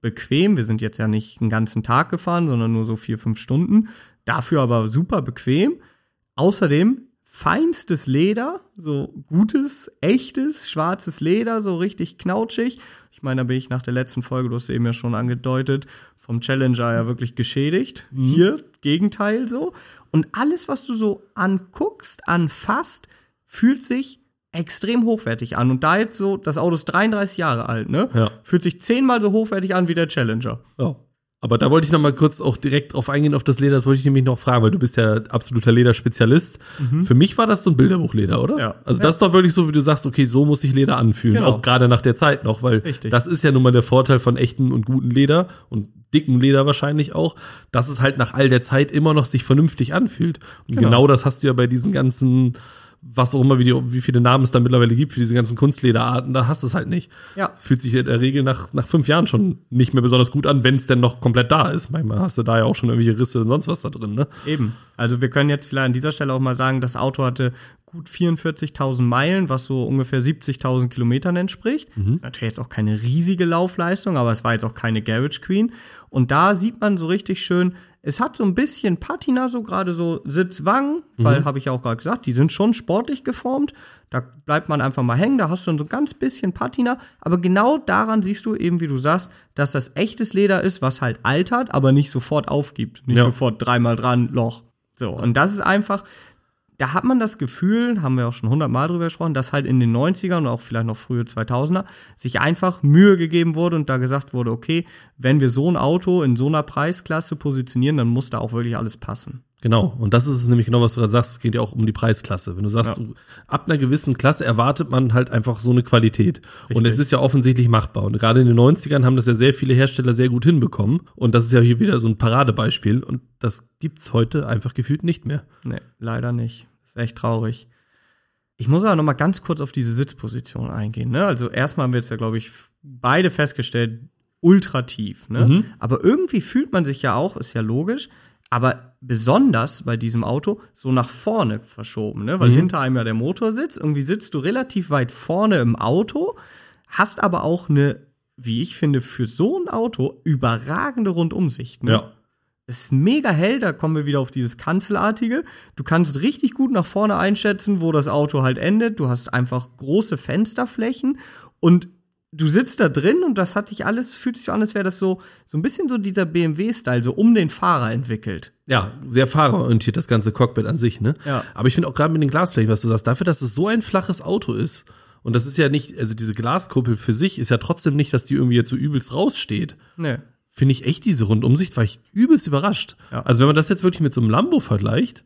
bequem. Wir sind jetzt ja nicht einen ganzen Tag gefahren, sondern nur so 4-5 Stunden. Dafür aber super bequem. Außerdem feinstes Leder, so gutes, echtes, schwarzes Leder, so richtig knautschig. Ich meine, da bin ich nach der letzten Folge, du hast eben ja schon angedeutet, vom Challenger ja wirklich geschädigt. Hier, Gegenteil so. Und alles, was du so anguckst, anfasst, fühlt sich extrem hochwertig an. Und da jetzt so, das Auto ist 33 Jahre alt, ne? Ja. Fühlt sich 10-mal so hochwertig an wie der Challenger. Ja. Aber da wollte ich noch mal kurz auch direkt drauf eingehen, auf das Leder. Das wollte ich nämlich noch fragen, weil du bist ja absoluter Lederspezialist. Für mich war das so ein Bilderbuchleder, oder? Ja. Also das ist doch wirklich so, wie du sagst, okay, so muss sich Leder anfühlen. Genau. Auch gerade nach der Zeit noch, weil Richtig. das ist ja nun mal der Vorteil von echtem und guten Leder und dicken Leder wahrscheinlich auch, dass es halt nach all der Zeit immer noch sich vernünftig anfühlt. Und genau das hast du ja bei diesen ganzen, was auch immer, wie viele Namen es da mittlerweile gibt für diese ganzen Kunstlederarten, da hast du es halt nicht. Ja. Es fühlt sich in der Regel nach 5 Jahren schon nicht mehr besonders gut an, wenn es denn noch komplett da ist. Manchmal hast du da ja auch schon irgendwelche Risse und sonst was da drin, ne? Eben. Also wir können jetzt vielleicht an dieser Stelle auch mal sagen, das Auto hatte gut 44.000 Meilen, was so ungefähr 70.000 Kilometern entspricht. Ist natürlich jetzt auch keine riesige Laufleistung, aber es war jetzt auch keine Garage Queen. Und da sieht man so richtig schön, es hat so ein bisschen Patina, so gerade so Sitzwangen, weil, habe ich ja auch gerade gesagt, die sind schon sportlich geformt. Da bleibt man einfach mal hängen, da hast du so ein ganz bisschen Patina. Aber genau daran siehst du eben, wie du sagst, dass das echtes Leder ist, was halt altert, aber nicht sofort aufgibt. Nicht sofort 3-mal dran, Loch. So, und das ist einfach, da hat man das Gefühl, haben wir auch schon 100-mal drüber gesprochen, dass halt in den 90ern und auch vielleicht noch frühe 2000er sich einfach Mühe gegeben wurde und da gesagt wurde, okay, wenn wir so ein Auto in so einer Preisklasse positionieren, dann muss da auch wirklich alles passen. Genau, und das ist es nämlich genau, was du gerade sagst, es geht ja auch um die Preisklasse. Wenn du sagst, ab einer gewissen Klasse erwartet man halt einfach so eine Qualität. Richtig. Und es ist ja offensichtlich machbar. Und gerade in den 90ern haben das ja sehr viele Hersteller sehr gut hinbekommen. Und das ist ja hier wieder so ein Paradebeispiel. Und das gibt's heute einfach gefühlt nicht mehr. Nee, leider nicht. Das ist echt traurig. Ich muss aber noch mal ganz kurz auf diese Sitzposition eingehen. Ne? Also erstmal haben wir jetzt ja, glaube ich, beide festgestellt, ultra tief. Ne? Aber irgendwie fühlt man sich ja auch, ist ja logisch, aber besonders bei diesem Auto so nach vorne verschoben, ne? Weil hinter einem ja der Motor sitzt. Irgendwie sitzt du relativ weit vorne im Auto, hast aber auch eine, wie ich finde, für so ein Auto überragende Rundumsicht. Ne? Ja. Es ist mega hell, da kommen wir wieder auf dieses Kanzelartige. Du kannst richtig gut nach vorne einschätzen, wo das Auto halt endet. Du hast einfach große Fensterflächen und du sitzt da drin und das hat sich alles, fühlt sich so an, als wäre das so ein bisschen so dieser BMW-Style, so um den Fahrer entwickelt. Ja, sehr fahrerorientiert, das ganze Cockpit an sich, ne? Ja. Aber ich finde auch gerade mit den Glasflächen, was du sagst, dafür, dass es so ein flaches Auto ist, und das ist ja nicht, also diese Glaskuppel für sich ist ja trotzdem nicht, dass die irgendwie jetzt so übelst raussteht. Nee. Finde ich echt, diese Rundumsicht, war ich übelst überrascht. Ja. Also wenn man das jetzt wirklich mit so einem Lambo vergleicht,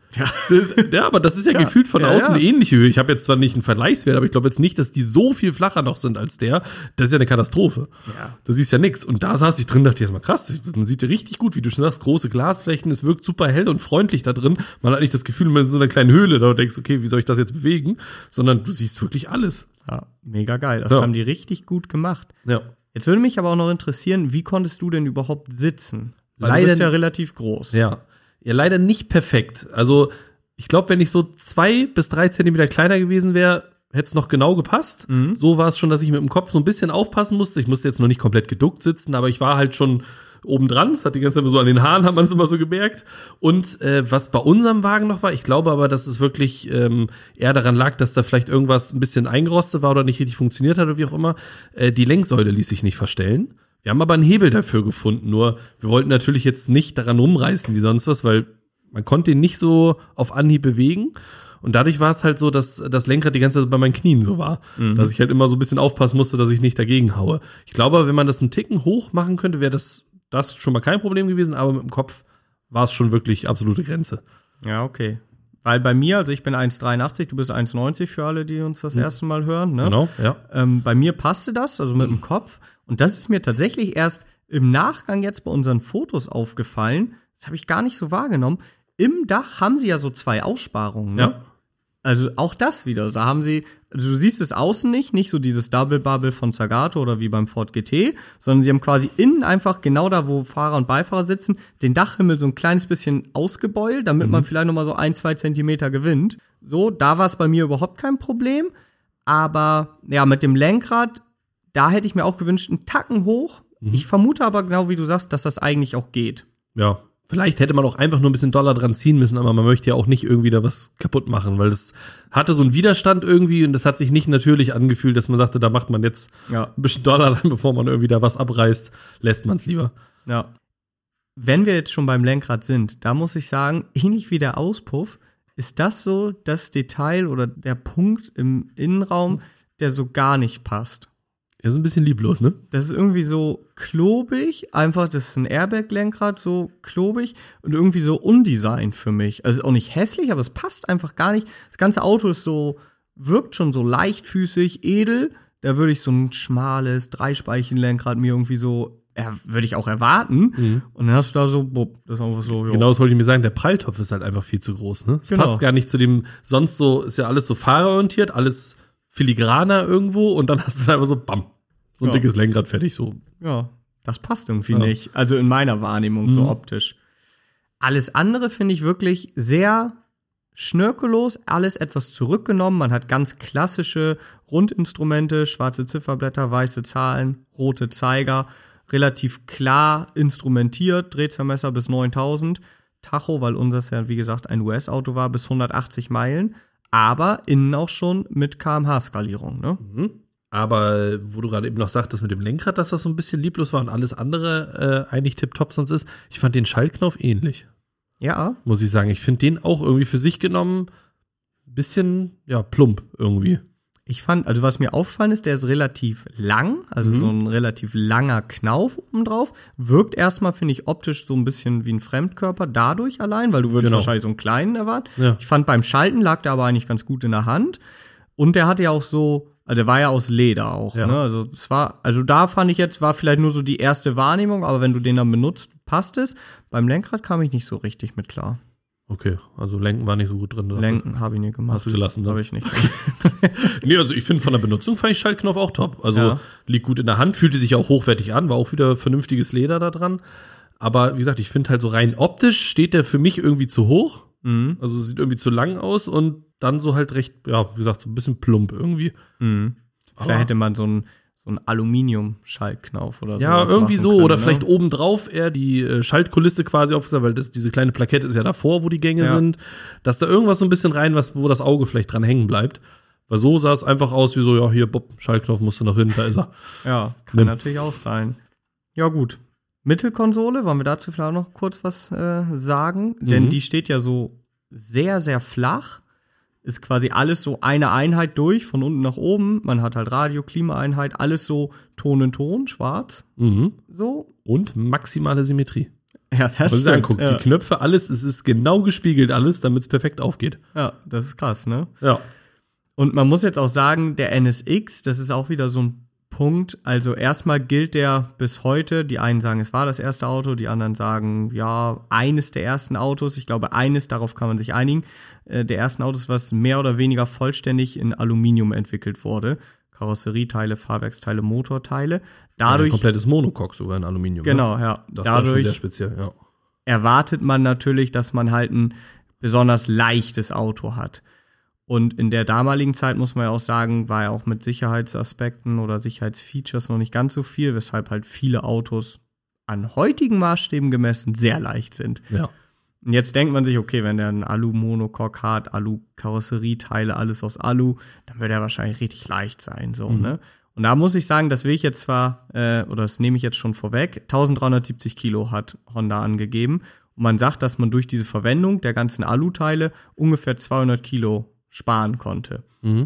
aber das ist ja gefühlt von außen eine ähnliche Höhe. Ich habe jetzt zwar nicht einen Vergleichswert, aber ich glaube jetzt nicht, dass die so viel flacher noch sind als der. Das ist ja eine Katastrophe. Ja. Da siehst ja nix. Und da saß ich drin, dachte ich erstmal krass, man sieht ja richtig gut, wie du schon sagst, große Glasflächen, es wirkt super hell und freundlich da drin. Man hat nicht das Gefühl, man ist in so einer kleinen Höhle, da denkst, okay, wie soll ich das jetzt bewegen? Sondern du siehst wirklich alles. Ja, mega geil. Das haben die richtig gut gemacht. Ja. Jetzt würde mich aber auch noch interessieren, wie konntest du denn überhaupt sitzen? Weil du bist ja relativ groß. Ja, leider nicht perfekt. Also ich glaube, wenn ich so 2 bis 3 Zentimeter kleiner gewesen wäre, hätte es noch genau gepasst. So war es schon, dass ich mit dem Kopf so ein bisschen aufpassen musste. Ich musste jetzt noch nicht komplett geduckt sitzen, aber ich war halt schon obendran. Es hat die ganze Zeit immer so an den Haaren, hat man es immer so gemerkt. Und was bei unserem Wagen noch war, ich glaube aber, dass es wirklich eher daran lag, dass da vielleicht irgendwas ein bisschen eingerostet war oder nicht richtig funktioniert hat oder wie auch immer. Die Lenksäule ließ sich nicht verstellen. Wir haben aber einen Hebel dafür gefunden. Nur wir wollten natürlich jetzt nicht daran rumreißen wie sonst was, weil man konnte ihn nicht so auf Anhieb bewegen. Und dadurch war es halt so, dass das Lenkrad die ganze Zeit bei meinen Knien so war. Dass ich halt immer so ein bisschen aufpassen musste, dass ich nicht dagegen haue. Ich glaube, wenn man das einen Ticken hoch machen könnte, wäre das schon mal kein Problem gewesen, aber mit dem Kopf war es schon wirklich absolute Grenze. Ja, okay. Weil bei mir, also ich bin 1,83, du bist 1,90 für alle, die uns das erste Mal hören. Ne? Genau, ja. Bei mir passte das, also mit dem Kopf. Und das ist mir tatsächlich erst im Nachgang jetzt bei unseren Fotos aufgefallen. Das habe ich gar nicht so wahrgenommen. Im Dach haben sie ja so 2 Aussparungen. Ne? Ja. Also auch das wieder. Da haben sie, also du siehst es außen nicht so dieses Double Bubble von Zagato oder wie beim Ford GT, sondern sie haben quasi innen einfach genau da, wo Fahrer und Beifahrer sitzen, den Dachhimmel so ein kleines bisschen ausgebeult, damit man vielleicht noch mal so 1-2 Zentimeter gewinnt. So, da war es bei mir überhaupt kein Problem. Aber ja, mit dem Lenkrad, da hätte ich mir auch gewünscht, einen Tacken hoch. Ich vermute aber genau, wie du sagst, dass das eigentlich auch geht. Ja, vielleicht hätte man auch einfach nur ein bisschen Dollar dran ziehen müssen, aber man möchte ja auch nicht irgendwie da was kaputt machen, weil das hatte so einen Widerstand irgendwie und das hat sich nicht natürlich angefühlt, dass man sagte, da macht man jetzt ein bisschen Dollar dran, bevor man irgendwie da was abreißt, lässt man es lieber. Ja. Wenn wir jetzt schon beim Lenkrad sind, da muss ich sagen, ähnlich wie der Auspuff, ist das so das Detail oder der Punkt im Innenraum, der so gar nicht passt. Ja, so ein bisschen lieblos, ne? Das ist irgendwie so klobig, einfach, das ist ein Airbag-Lenkrad, so klobig und irgendwie so undesignt für mich. Also ist auch nicht hässlich, aber es passt einfach gar nicht. Das ganze Auto ist so, wirkt schon so leichtfüßig, edel. Da würde ich so ein schmales, Dreispeichen-Lenkrad mir irgendwie so, würde ich auch erwarten. Und dann hast du da so, das ist einfach so, Genau, das wollte ich mir sagen, der Pralltopf ist halt einfach viel zu groß, ne? Es passt gar nicht zu dem, sonst so, ist ja alles so fahrerorientiert, alles filigraner irgendwo und dann hast du da einfach so, bam, so ein dickes Lenkrad fertig, so. Ja, das passt irgendwie nicht. Also in meiner Wahrnehmung so optisch. Alles andere finde ich wirklich sehr schnörkellos, alles etwas zurückgenommen. Man hat ganz klassische Rundinstrumente, schwarze Zifferblätter, weiße Zahlen, rote Zeiger, relativ klar instrumentiert, Drehzahlmesser bis 9000, Tacho, weil unseres ja, wie gesagt, ein US-Auto war, bis 180 Meilen, aber innen auch schon mit kmh-Skalierung, ne? Aber wo du gerade eben noch sagtest mit dem Lenkrad, dass das so ein bisschen lieblos war und alles andere eigentlich tipptopp sonst ist, ich fand den Schaltknopf ähnlich. Ja. Muss ich sagen, ich finde den auch irgendwie für sich genommen ein bisschen, plump irgendwie. Ich fand, also was mir auffallen ist, der ist relativ lang, also so ein relativ langer Knauf obendrauf. Wirkt erstmal, finde ich, optisch so ein bisschen wie ein Fremdkörper, dadurch allein, weil du würdest wahrscheinlich so einen kleinen erwarten. Ja. Ich fand, beim Schalten lag der aber eigentlich ganz gut in der Hand. Und der hatte ja auch so, also der war ja aus Leder auch, ne? Also es war, also da fand ich jetzt, war vielleicht nur so die erste Wahrnehmung, aber wenn du den dann benutzt, passt es. Beim Lenkrad kam ich nicht so richtig mit klar. Okay, also Lenken war nicht so gut drin. Lenken habe ich nie gemacht. Hast du gelassen, ne? Habe ich nicht. Nee, also ich finde von der Benutzung fand ich Schaltknopf auch top. Also liegt gut in der Hand, fühlte sich auch hochwertig an, war auch wieder vernünftiges Leder da dran. Aber wie gesagt, ich finde halt so rein optisch steht der für mich irgendwie zu hoch. Also sieht irgendwie zu lang aus und dann so halt recht, wie gesagt, so ein bisschen plump irgendwie. Vielleicht hätte man so ein Aluminium-Schaltknauf oder so. Ja, irgendwie so. Können, oder vielleicht obendrauf eher die Schaltkulisse quasi aufgesetzt, weil diese kleine Plakette ist ja davor, wo die Gänge sind. Dass da irgendwas so ein bisschen rein, wo das Auge vielleicht dran hängen bleibt. Weil so sah es einfach aus wie so, hier, Bob, Schaltknopf musst du noch hin, da ist er. Ja, kann natürlich auch sein. Ja, gut. Mittelkonsole, wollen wir dazu vielleicht noch kurz was sagen? Denn die steht ja so sehr, sehr flach. Ist quasi alles so eine Einheit durch, von unten nach oben. Man hat halt Radio, Klimaeinheit, alles so Ton in Ton, schwarz. So. Und maximale Symmetrie. Ja, das stimmt. Guck, die Knöpfe, alles, es ist genau gespiegelt alles, damit es perfekt aufgeht. Ja, das ist krass, ne? Ja. Und man muss jetzt auch sagen, der NSX, das ist auch wieder so ein Punkt. Also erstmal gilt der bis heute. Die einen sagen, es war das erste Auto, die anderen sagen, ja, eines der ersten Autos. Ich glaube, eines, darauf kann man sich einigen, der ersten Autos, was mehr oder weniger vollständig in Aluminium entwickelt wurde. Karosserieteile, Fahrwerksteile, Motorteile. Dadurch, ein komplettes Monocoque sogar in Aluminium. Genau, ne? ja. Das war schon sehr speziell, ja. Erwartet man natürlich, dass man halt ein besonders leichtes Auto hat. Und in der damaligen Zeit, muss man ja auch sagen, war ja auch mit Sicherheitsaspekten oder Sicherheitsfeatures noch nicht ganz so viel, weshalb halt viele Autos an heutigen Maßstäben gemessen sehr leicht sind. Ja. Und jetzt denkt man sich, okay, wenn der einen Alu-Monocoque hat, Alu-Karosserieteile, alles aus Alu, dann wird er wahrscheinlich richtig leicht sein, so, ne? Und da muss ich sagen, das will ich jetzt zwar, oder das nehme ich jetzt schon vorweg, 1370 Kilo hat Honda angegeben. Und man sagt, dass man durch diese Verwendung der ganzen Alu-Teile ungefähr 200 Kilo sparen konnte.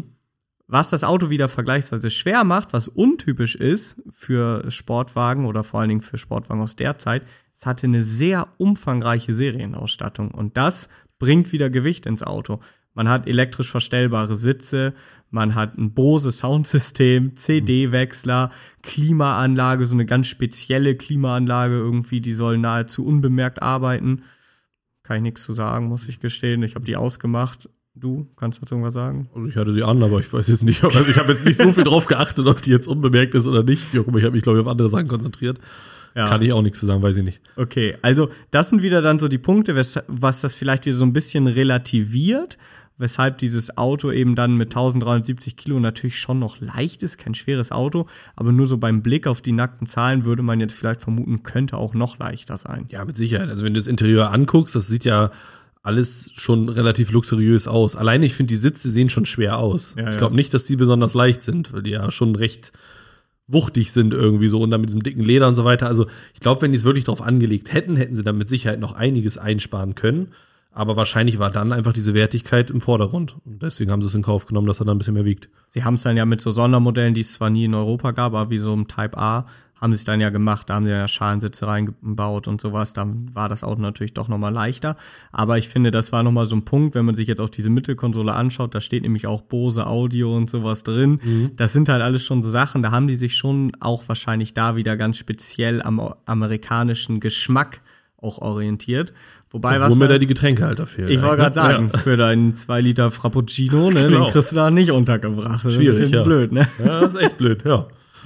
Was das Auto wieder vergleichsweise schwer macht, was untypisch ist für Sportwagen oder vor allen Dingen für Sportwagen aus der Zeit, es hatte eine sehr umfangreiche Serienausstattung und das bringt wieder Gewicht ins Auto. Man hat elektrisch verstellbare Sitze, man hat ein Bose Soundsystem, CD-Wechsler, Klimaanlage, so eine ganz spezielle Klimaanlage irgendwie, die soll nahezu unbemerkt arbeiten. Kann ich nichts zu sagen, muss ich gestehen. Ich habe die ausgemacht. Du, kannst du dazu irgendwas sagen? Also ich hatte sie an, aber ich weiß jetzt nicht. Also ich habe jetzt nicht so viel drauf geachtet, ob die jetzt unbemerkt ist oder nicht. Ich habe mich, glaube ich, auf andere Sachen konzentriert. Ja. Kann ich auch nichts zu sagen, weiß ich nicht. Okay, also das sind wieder dann so die Punkte, was das vielleicht wieder so ein bisschen relativiert, weshalb dieses Auto eben dann mit 1370 Kilo natürlich schon noch leicht ist, kein schweres Auto, aber nur so beim Blick auf die nackten Zahlen würde man jetzt vielleicht vermuten, könnte auch noch leichter sein. Ja, mit Sicherheit. Also wenn du das Interieur anguckst, das sieht ja alles schon relativ luxuriös aus. Allein ich finde, die Sitze sehen schon schwer aus. Ich glaube nicht, dass die besonders leicht sind, weil die ja schon recht wuchtig sind irgendwie so und dann mit diesem dicken Leder und so weiter. Also ich glaube, wenn die es wirklich drauf angelegt hätten, hätten sie dann mit Sicherheit noch einiges einsparen können. Aber wahrscheinlich war dann einfach diese Wertigkeit im Vordergrund. Und deswegen haben sie es in Kauf genommen, dass er dann ein bisschen mehr wiegt. Sie haben es dann ja mit so Sondermodellen, die es zwar nie in Europa gab, aber wie so im Type A, haben sie es dann ja gemacht. Da haben sie ja Schalensitze reingebaut und sowas. Dann war das Auto natürlich doch nochmal leichter. Aber ich finde, das war nochmal so ein Punkt, wenn man sich jetzt auch diese Mittelkonsole anschaut, da steht nämlich auch Bose Audio und sowas drin. Das sind halt alles schon so Sachen, da haben die sich schon auch wahrscheinlich da wieder ganz speziell am amerikanischen Geschmack auch orientiert. Wobei, wo mir da die Getränkehalter fehlen. Ich wollte gerade sagen, für deinen 2 Liter Frappuccino, ne, den kriegst du da nicht untergebracht. Das schwierig, ist blöd, ne? Ja, das ist echt blöd, ja.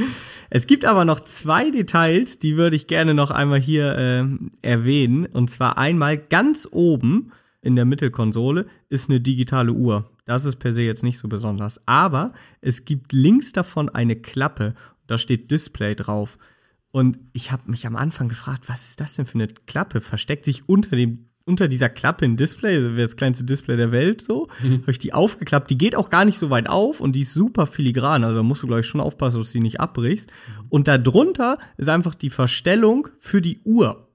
Es gibt aber noch 2 Details, die würde ich gerne noch einmal hier erwähnen. Und zwar einmal ganz oben in der Mittelkonsole ist eine digitale Uhr. Das ist per se jetzt nicht so besonders. Aber es gibt links davon eine Klappe. Da steht Display drauf. Und ich habe mich am Anfang gefragt, was ist das denn für eine Klappe? Versteckt sich unter dieser Klappe ein Display, das wäre das kleinste Display der Welt, so. Habe ich die aufgeklappt. Die geht auch gar nicht so weit auf und die ist super filigran. Also da musst du, glaube ich, schon aufpassen, dass du die nicht abbrichst. Und da drunter ist einfach die Verstellung für die Uhr.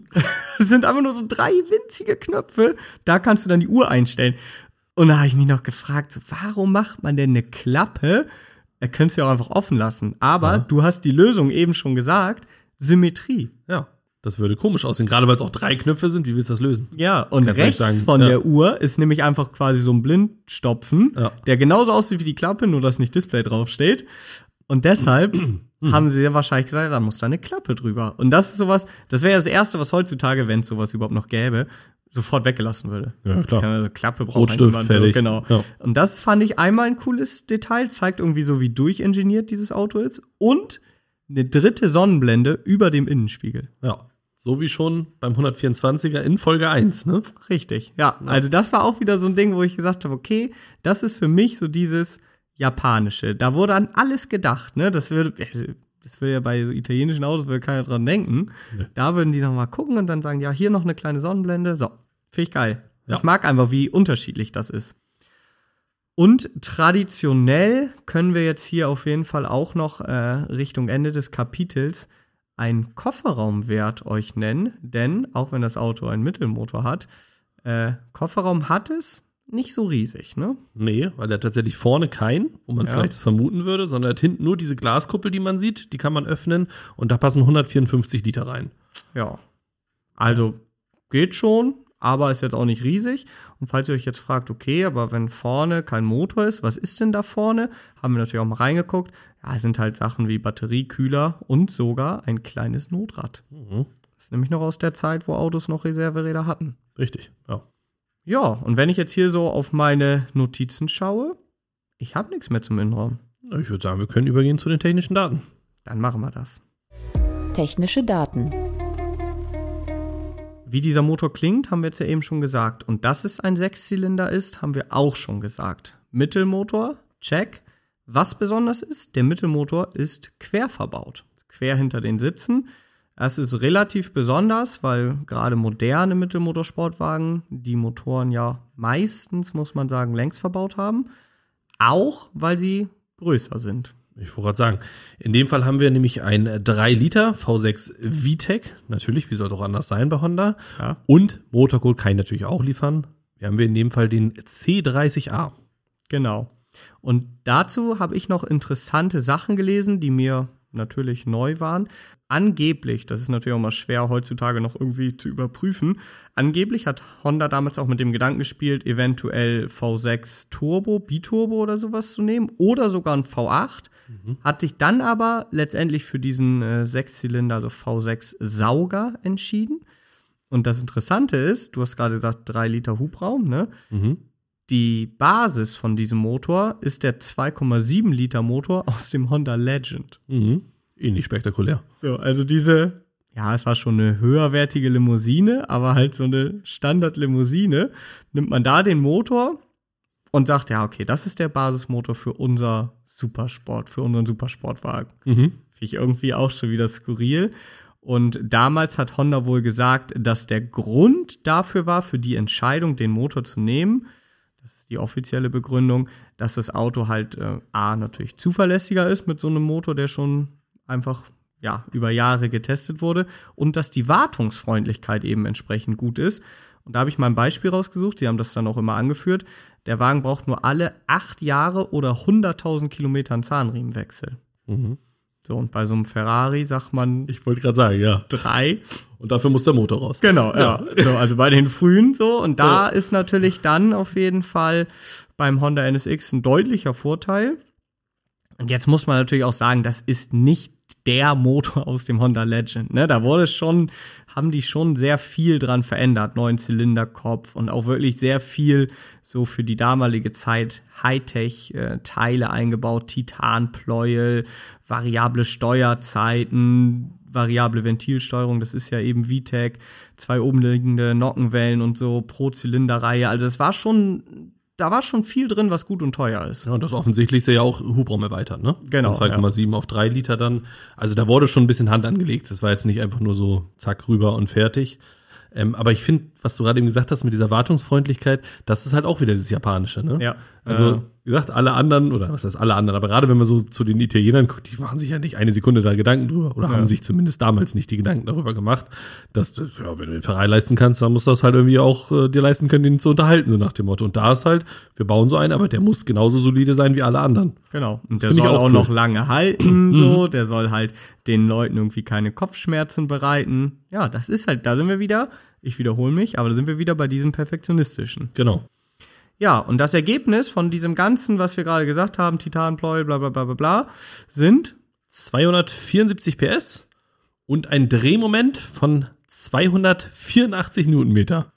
Das sind einfach nur so 3 winzige Knöpfe. Da kannst du dann die Uhr einstellen. Und da habe ich mich noch gefragt, so, warum macht man denn eine Klappe? Er könnte es ja auch einfach offen lassen. Aber du hast die Lösung eben schon gesagt, Symmetrie. Ja, das würde komisch aussehen. Gerade weil es auch 3 Knöpfe sind, wie willst du das lösen? Ja, und rechts von der Uhr ist nämlich einfach quasi so ein Blindstopfen, der genauso aussieht wie die Klappe, nur dass nicht Display draufsteht. Und deshalb haben sie ja wahrscheinlich gesagt, da muss da eine Klappe drüber. Und das ist sowas, das wäre das Erste, was heutzutage, wenn es sowas überhaupt noch gäbe, sofort weggelassen würde. Ja, klar. Also Klappe braucht Rotstift, fertig. So, genau. Ja. Und das fand ich einmal ein cooles Detail, zeigt irgendwie so, wie durchingeniert dieses Auto ist. Und eine 3. Sonnenblende über dem Innenspiegel. Ja, so wie schon beim 124er in Folge 1, ne? Richtig, ja. Also das war auch wieder so ein Ding, wo ich gesagt habe, okay, das ist für mich so dieses Japanische. Da wurde an alles gedacht, ne? Das würde ja bei so italienischen Autos würde keiner dran denken. Nee. Da würden die noch mal gucken und dann sagen, ja, hier noch eine kleine Sonnenblende. So, finde ich geil. Ja. Ich mag einfach, wie unterschiedlich das ist. Und traditionell können wir jetzt hier auf jeden Fall auch noch Richtung Ende des Kapitels einen Kofferraumwert euch nennen. Denn, auch wenn das Auto einen Mittelmotor hat, Kofferraum hat es nicht so riesig, ne? Nee, weil er tatsächlich vorne keinen, wo man vielleicht vermuten würde, sondern er hat hinten nur diese Glaskuppel, die man sieht, die kann man öffnen und da passen 154 Liter rein. Ja, also geht schon, aber ist jetzt auch nicht riesig. Und falls ihr euch jetzt fragt, okay, aber wenn vorne kein Motor ist, was ist denn da vorne? Haben wir natürlich auch mal reingeguckt. Ja, es sind halt Sachen wie Batteriekühler und sogar ein kleines Notrad. Das ist nämlich noch aus der Zeit, wo Autos noch Reserveräder hatten. Richtig, ja. Ja, und wenn ich jetzt hier so auf meine Notizen schaue, ich habe nichts mehr zum Innenraum. Ich würde sagen, wir können übergehen zu den technischen Daten. Dann machen wir das. Technische Daten. Wie dieser Motor klingt, haben wir jetzt ja eben schon gesagt. Und dass es ein 6-Zylinder ist, haben wir auch schon gesagt. Mittelmotor, check. Was besonders ist, der Mittelmotor ist quer verbaut. Quer hinter den Sitzen. Das ist relativ besonders, weil gerade moderne Mittelmotorsportwagen die Motoren ja meistens, muss man sagen, längs verbaut haben. Auch, weil sie größer sind. Ich wollte gerade sagen, in dem Fall haben wir nämlich ein 3 Liter V6 VTEC. Natürlich, wie soll es auch anders sein bei Honda. Ja. Und Motorcode kann ich natürlich auch liefern. Wir haben in dem Fall den C30A. Genau. Und dazu habe ich noch interessante Sachen gelesen, die mir natürlich neu waren. Angeblich, das ist natürlich auch mal schwer heutzutage noch irgendwie zu überprüfen, angeblich hat Honda damals auch mit dem Gedanken gespielt, eventuell V6 Turbo, Biturbo oder sowas zu nehmen oder sogar ein V8, hat sich dann aber letztendlich für diesen 6-Zylinder, also V6 Sauger entschieden. Und das Interessante ist, du hast gerade gesagt, 3 Liter Hubraum, ne? Die Basis von diesem Motor ist der 2,7 Liter Motor aus dem Honda Legend. Ähnlich spektakulär. So, also diese, ja, es war schon eine höherwertige Limousine, aber halt so eine Standard-Limousine. Nimmt man da den Motor und sagt, ja, okay, das ist der Basismotor für unseren Supersportwagen. Finde ich irgendwie auch schon wieder skurril. Und damals hat Honda wohl gesagt, dass der Grund dafür war, für die Entscheidung, den Motor zu nehmen, das ist die offizielle Begründung, dass das Auto halt natürlich zuverlässiger ist mit so einem Motor, der schon einfach über Jahre getestet wurde, und dass die Wartungsfreundlichkeit eben entsprechend gut ist. Und da habe ich mal ein Beispiel rausgesucht, sie haben das dann auch immer angeführt, der Wagen braucht nur alle 8 Jahre oder 100.000 Kilometer einen Zahnriemenwechsel. So, und bei so einem Ferrari sagt man, ich wollte gerade sagen, 3. Und dafür muss der Motor raus. Genau, ja. So, also bei den frühen so. Und da ist natürlich dann auf jeden Fall beim Honda NSX ein deutlicher Vorteil. Und jetzt muss man natürlich auch sagen, das ist nicht der Motor aus dem Honda Legend. Ne? Da haben die schon sehr viel dran verändert. 9-Zylinderkopf und auch wirklich sehr viel so für die damalige Zeit Hightech-Teile eingebaut. Titanpleuel, variable Steuerzeiten, variable Ventilsteuerung, das ist ja eben VTEC, 2 obenliegende Nockenwellen und so pro Zylinderreihe. Also da war schon viel drin, was gut und teuer ist. Ja, und das offensichtlich ja auch Hubraum erweitert, ne? Genau. Von 2,7 auf 3 Liter dann. Also da wurde schon ein bisschen Hand angelegt. Das war jetzt nicht einfach nur so zack rüber und fertig. Aber ich finde, was du gerade eben gesagt hast mit dieser Wartungsfreundlichkeit, das ist halt auch wieder das Japanische, ne? Ja. Also, wie gesagt, alle anderen, oder was heißt alle anderen, aber gerade wenn man so zu den Italienern guckt, die machen sich ja nicht eine Sekunde da Gedanken drüber oder haben sich zumindest damals nicht die Gedanken darüber gemacht, dass, wenn du den Verein leisten kannst, dann musst du das halt irgendwie auch dir leisten können, den zu unterhalten, so nach dem Motto. Und da ist halt, wir bauen so einen, aber der muss genauso solide sein wie alle anderen. Genau. Und der soll auch noch lange halten, so. Der soll halt den Leuten irgendwie keine Kopfschmerzen bereiten. Ja, das ist halt, da sind wir wieder, ich wiederhole mich, aber da sind wir wieder bei diesem Perfektionistischen. Genau. Ja, und das Ergebnis von diesem Ganzen, was wir gerade gesagt haben, Titanpleuel, bla bla bla bla bla, sind 274 PS und ein Drehmoment von 284 Newtonmeter.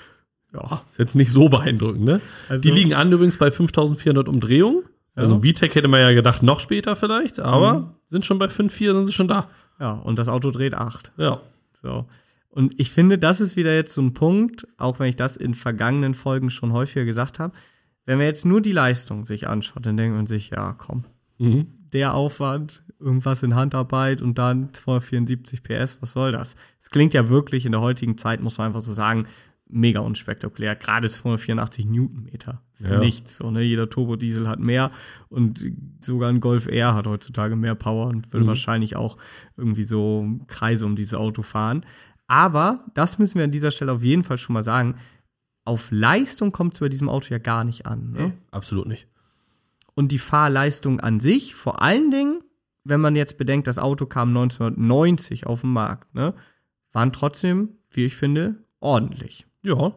Ja, ist jetzt nicht so beeindruckend, ne? Also, die liegen an übrigens bei 5400 Umdrehungen. Also VTEC hätte man ja gedacht, noch später vielleicht, aber sind schon bei 5,4, sind sie schon da. Ja, und das Auto dreht 8. Ja. So. Und ich finde, das ist wieder jetzt so ein Punkt, auch wenn ich das in vergangenen Folgen schon häufiger gesagt habe, wenn man jetzt nur die Leistung sich anschaut, dann denkt man sich, ja komm, der Aufwand, irgendwas in Handarbeit und dann 274 PS, was soll das? Es klingt ja wirklich in der heutigen Zeit, muss man einfach so sagen, mega unspektakulär. Gerade 284 Newtonmeter. Nichts. So, ne? Jeder Turbodiesel hat mehr und sogar ein Golf R hat heutzutage mehr Power und will wahrscheinlich auch irgendwie so Kreise um dieses Auto fahren. Aber, das müssen wir an dieser Stelle auf jeden Fall schon mal sagen, auf Leistung kommt es bei diesem Auto ja gar nicht an. Ne? Absolut nicht. Und die Fahrleistung an sich, vor allen Dingen, wenn man jetzt bedenkt, das Auto kam 1990 auf den Markt, ne, waren trotzdem, wie ich finde, ordentlich. Ja,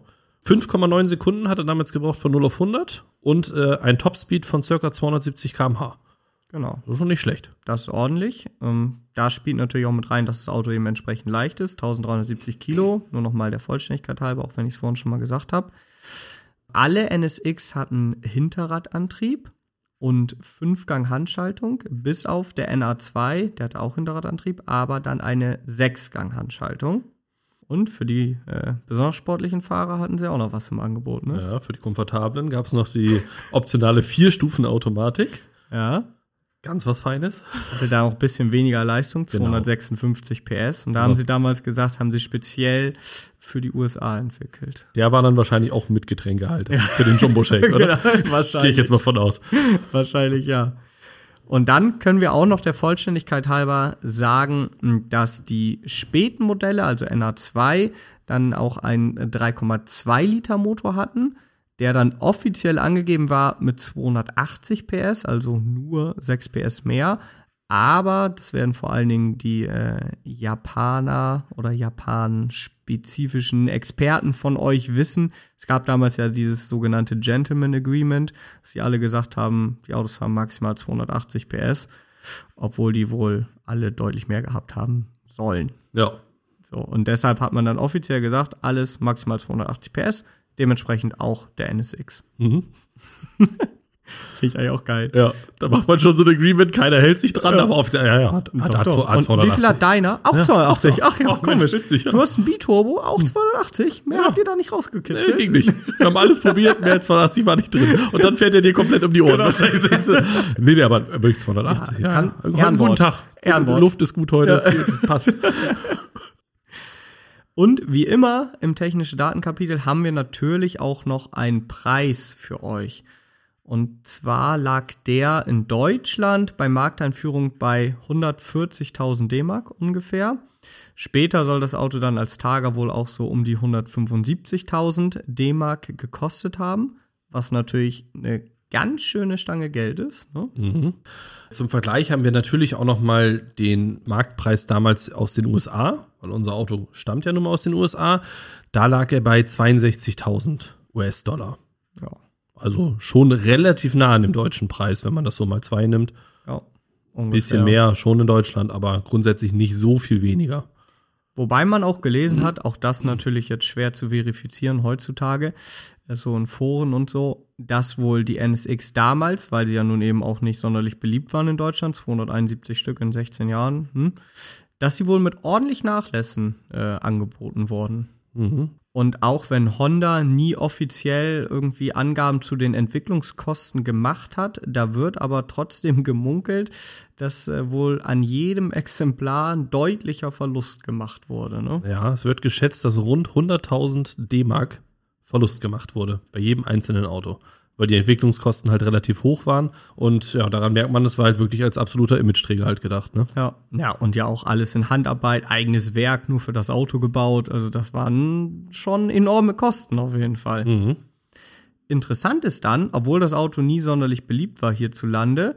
5,9 Sekunden hat er damals gebraucht von 0 auf 100 und ein Topspeed von ca. 270 km/h. Genau. Das ist schon nicht schlecht. Das ist ordentlich. Da spielt natürlich auch mit rein, dass das Auto eben entsprechend leicht ist. 1370 Kilo, nur nochmal der Vollständigkeit halber, auch wenn ich es vorhin schon mal gesagt habe. Alle NSX hatten Hinterradantrieb und 5-Gang-Handschaltung, bis auf der NA2, der hatte auch Hinterradantrieb, aber dann eine 6-Gang-Handschaltung. Und für die besonders sportlichen Fahrer hatten sie auch noch was im Angebot, ne? Ja, für die Komfortablen gab es noch die optionale 4-Stufen-Automatik. Ja. Ganz was Feines. Hatte da auch ein bisschen weniger Leistung, 256 PS. Und da haben sie damals gesagt, haben sie speziell für die USA entwickelt. Der war dann wahrscheinlich auch mit Getränkehalter für den Jumbo-Shake, oder? Genau, wahrscheinlich. Gehe ich jetzt mal von aus. Wahrscheinlich, ja. Und dann können wir auch noch der Vollständigkeit halber sagen, dass die späten Modelle, also NA2, dann auch einen 3,2 Liter Motor hatten, der dann offiziell angegeben war mit 280 PS, also nur 6 PS mehr. Aber das werden vor allen Dingen die Japaner oder japan-spezifischen Experten von euch wissen. Es gab damals ja dieses sogenannte Gentleman Agreement, dass sie alle gesagt haben, die Autos haben maximal 280 PS, obwohl die wohl alle deutlich mehr gehabt haben sollen. Ja. So, und deshalb hat man dann offiziell gesagt, alles maximal 280 PS, dementsprechend auch der NSX. Finde ich eigentlich auch geil. Ja, da macht man schon so ein Agreement, keiner hält sich dran, aber auf der, hat Und 280. wie viel hat deiner? Auch 280. Ach ja, Mensch, komisch. witzig, ja. Du hast ein Biturbo, auch 280. Mehr habt ihr da nicht rausgekitzelt. Nee, ging nicht. Wir haben alles probiert, mehr als 280 war nicht drin. Und dann fährt er dir komplett um die Ohren. Wahrscheinlich denkst du, nee, aber wirklich 280. Ja, kann- Heute einen Ehrenwort. guten Tag. Ehrenwort. Luft ist gut heute, das passt. Und wie immer im technische Datenkapitel haben wir natürlich auch noch einen Preis für euch. Und zwar lag der in Deutschland bei Markteinführung bei 140.000 D-Mark ungefähr. Später soll das Auto dann als Targa wohl auch so um die 175.000 D-Mark gekostet haben, was natürlich eine ganz schöne Stange Geld ist. Ne? Zum Vergleich haben wir natürlich auch noch mal den Marktpreis damals aus den USA, weil unser Auto stammt ja nun mal aus den USA. Da lag er bei 62.000 US-Dollar. Ja. Also schon relativ nah an dem deutschen Preis, wenn man das so mal 2 nimmt. Ja, Ein bisschen mehr schon in Deutschland, aber grundsätzlich nicht so viel weniger. Wobei man auch gelesen hat, auch das natürlich jetzt schwer zu verifizieren heutzutage, so in Foren und so, dass wohl die NSX damals, weil sie ja nun eben auch nicht sonderlich beliebt waren in Deutschland, 271 Stück in 16 Jahren, dass sie wohl mit ordentlich Nachlässen angeboten wurden. Und auch wenn Honda nie offiziell irgendwie Angaben zu den Entwicklungskosten gemacht hat, da wird aber trotzdem gemunkelt, dass wohl an jedem Exemplar ein deutlicher Verlust gemacht wurde. Ne? Ja, es wird geschätzt, dass rund 100.000 D-Mark Verlust gemacht wurde bei jedem einzelnen Auto, weil die Entwicklungskosten halt relativ hoch waren und ja, daran merkt man, das war halt wirklich als absoluter Imageträger halt gedacht, ne? Ja, und ja auch alles in Handarbeit, eigenes Werk nur für das Auto gebaut, also das waren schon enorme Kosten auf jeden Fall. Interessant ist dann, obwohl das Auto nie sonderlich beliebt war hierzulande,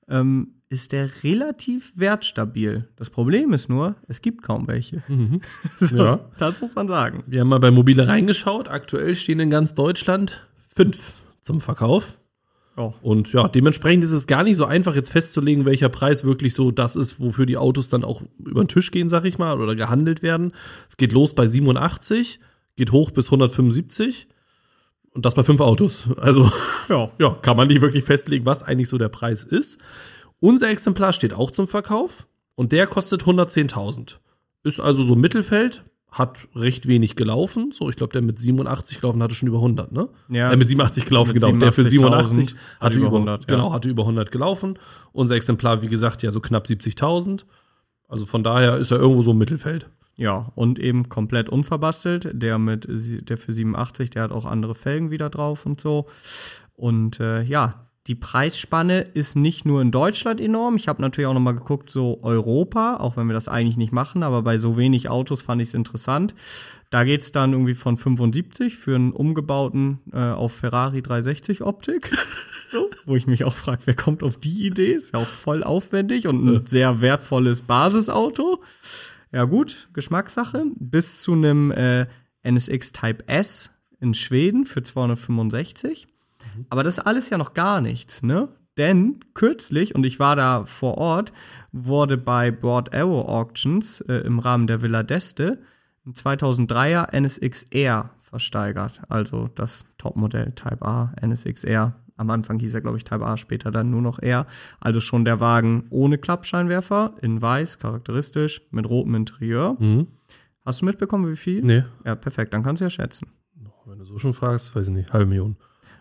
ist der relativ wertstabil. Das Problem ist nur, es gibt kaum welche. So, Ja. Das muss man sagen. Wir haben mal bei Mobile reingeschaut, aktuell stehen in ganz Deutschland 5 zum Verkauf. Ja. Und ja, dementsprechend ist es gar nicht so einfach, jetzt festzulegen, welcher Preis wirklich so das ist, wofür die Autos dann auch über den Tisch gehen, sag ich mal, oder gehandelt werden. Es geht los bei 87, geht hoch bis 175 und das bei 5 Autos. Also ja, kann man nicht wirklich festlegen, was eigentlich so der Preis ist. Unser Exemplar steht auch zum Verkauf und der kostet 110.000. Ist also so Mittelfeld, hat recht wenig gelaufen. So, ich glaube, der mit 87 gelaufen hatte schon über 100, ne? Ja. Mit 87 gelaufen, Mit genau. Der für 87 87.000 hatte über 100, ja. Genau, hatte über 100 gelaufen. Unser Exemplar, wie gesagt, ja so knapp 70.000. Also von daher ist er irgendwo so im Mittelfeld. Ja, und eben komplett unverbastelt. Der für 87, der hat auch andere Felgen wieder drauf und so. Und die Preisspanne ist nicht nur in Deutschland enorm. Ich habe natürlich auch noch mal geguckt, so Europa, auch wenn wir das eigentlich nicht machen, aber bei so wenig Autos fand ich es interessant. Da geht's dann irgendwie von 75 für einen umgebauten auf Ferrari 360 Optik. So, wo ich mich auch frage, wer kommt auf die Idee? Ist ja auch voll aufwendig und ein sehr wertvolles Basisauto. Ja gut, Geschmackssache. Bis zu einem NSX Type S in Schweden für 265. Aber das ist alles ja noch gar nichts, ne? Denn kürzlich, und ich war da vor Ort, wurde bei Broad Arrow Auctions im Rahmen der Villa d'Este ein 2003er NSX R versteigert. Also das Topmodell Type A NSX R. Am Anfang hieß er, glaube ich, Type A, später dann nur noch R. Also schon der Wagen ohne Klappscheinwerfer, in weiß, charakteristisch, mit rotem Interieur. Hast du mitbekommen, wie viel? Nee. Ja, perfekt, dann kannst du ja schätzen. Wenn du so schon fragst, weiß ich nicht, 500.000.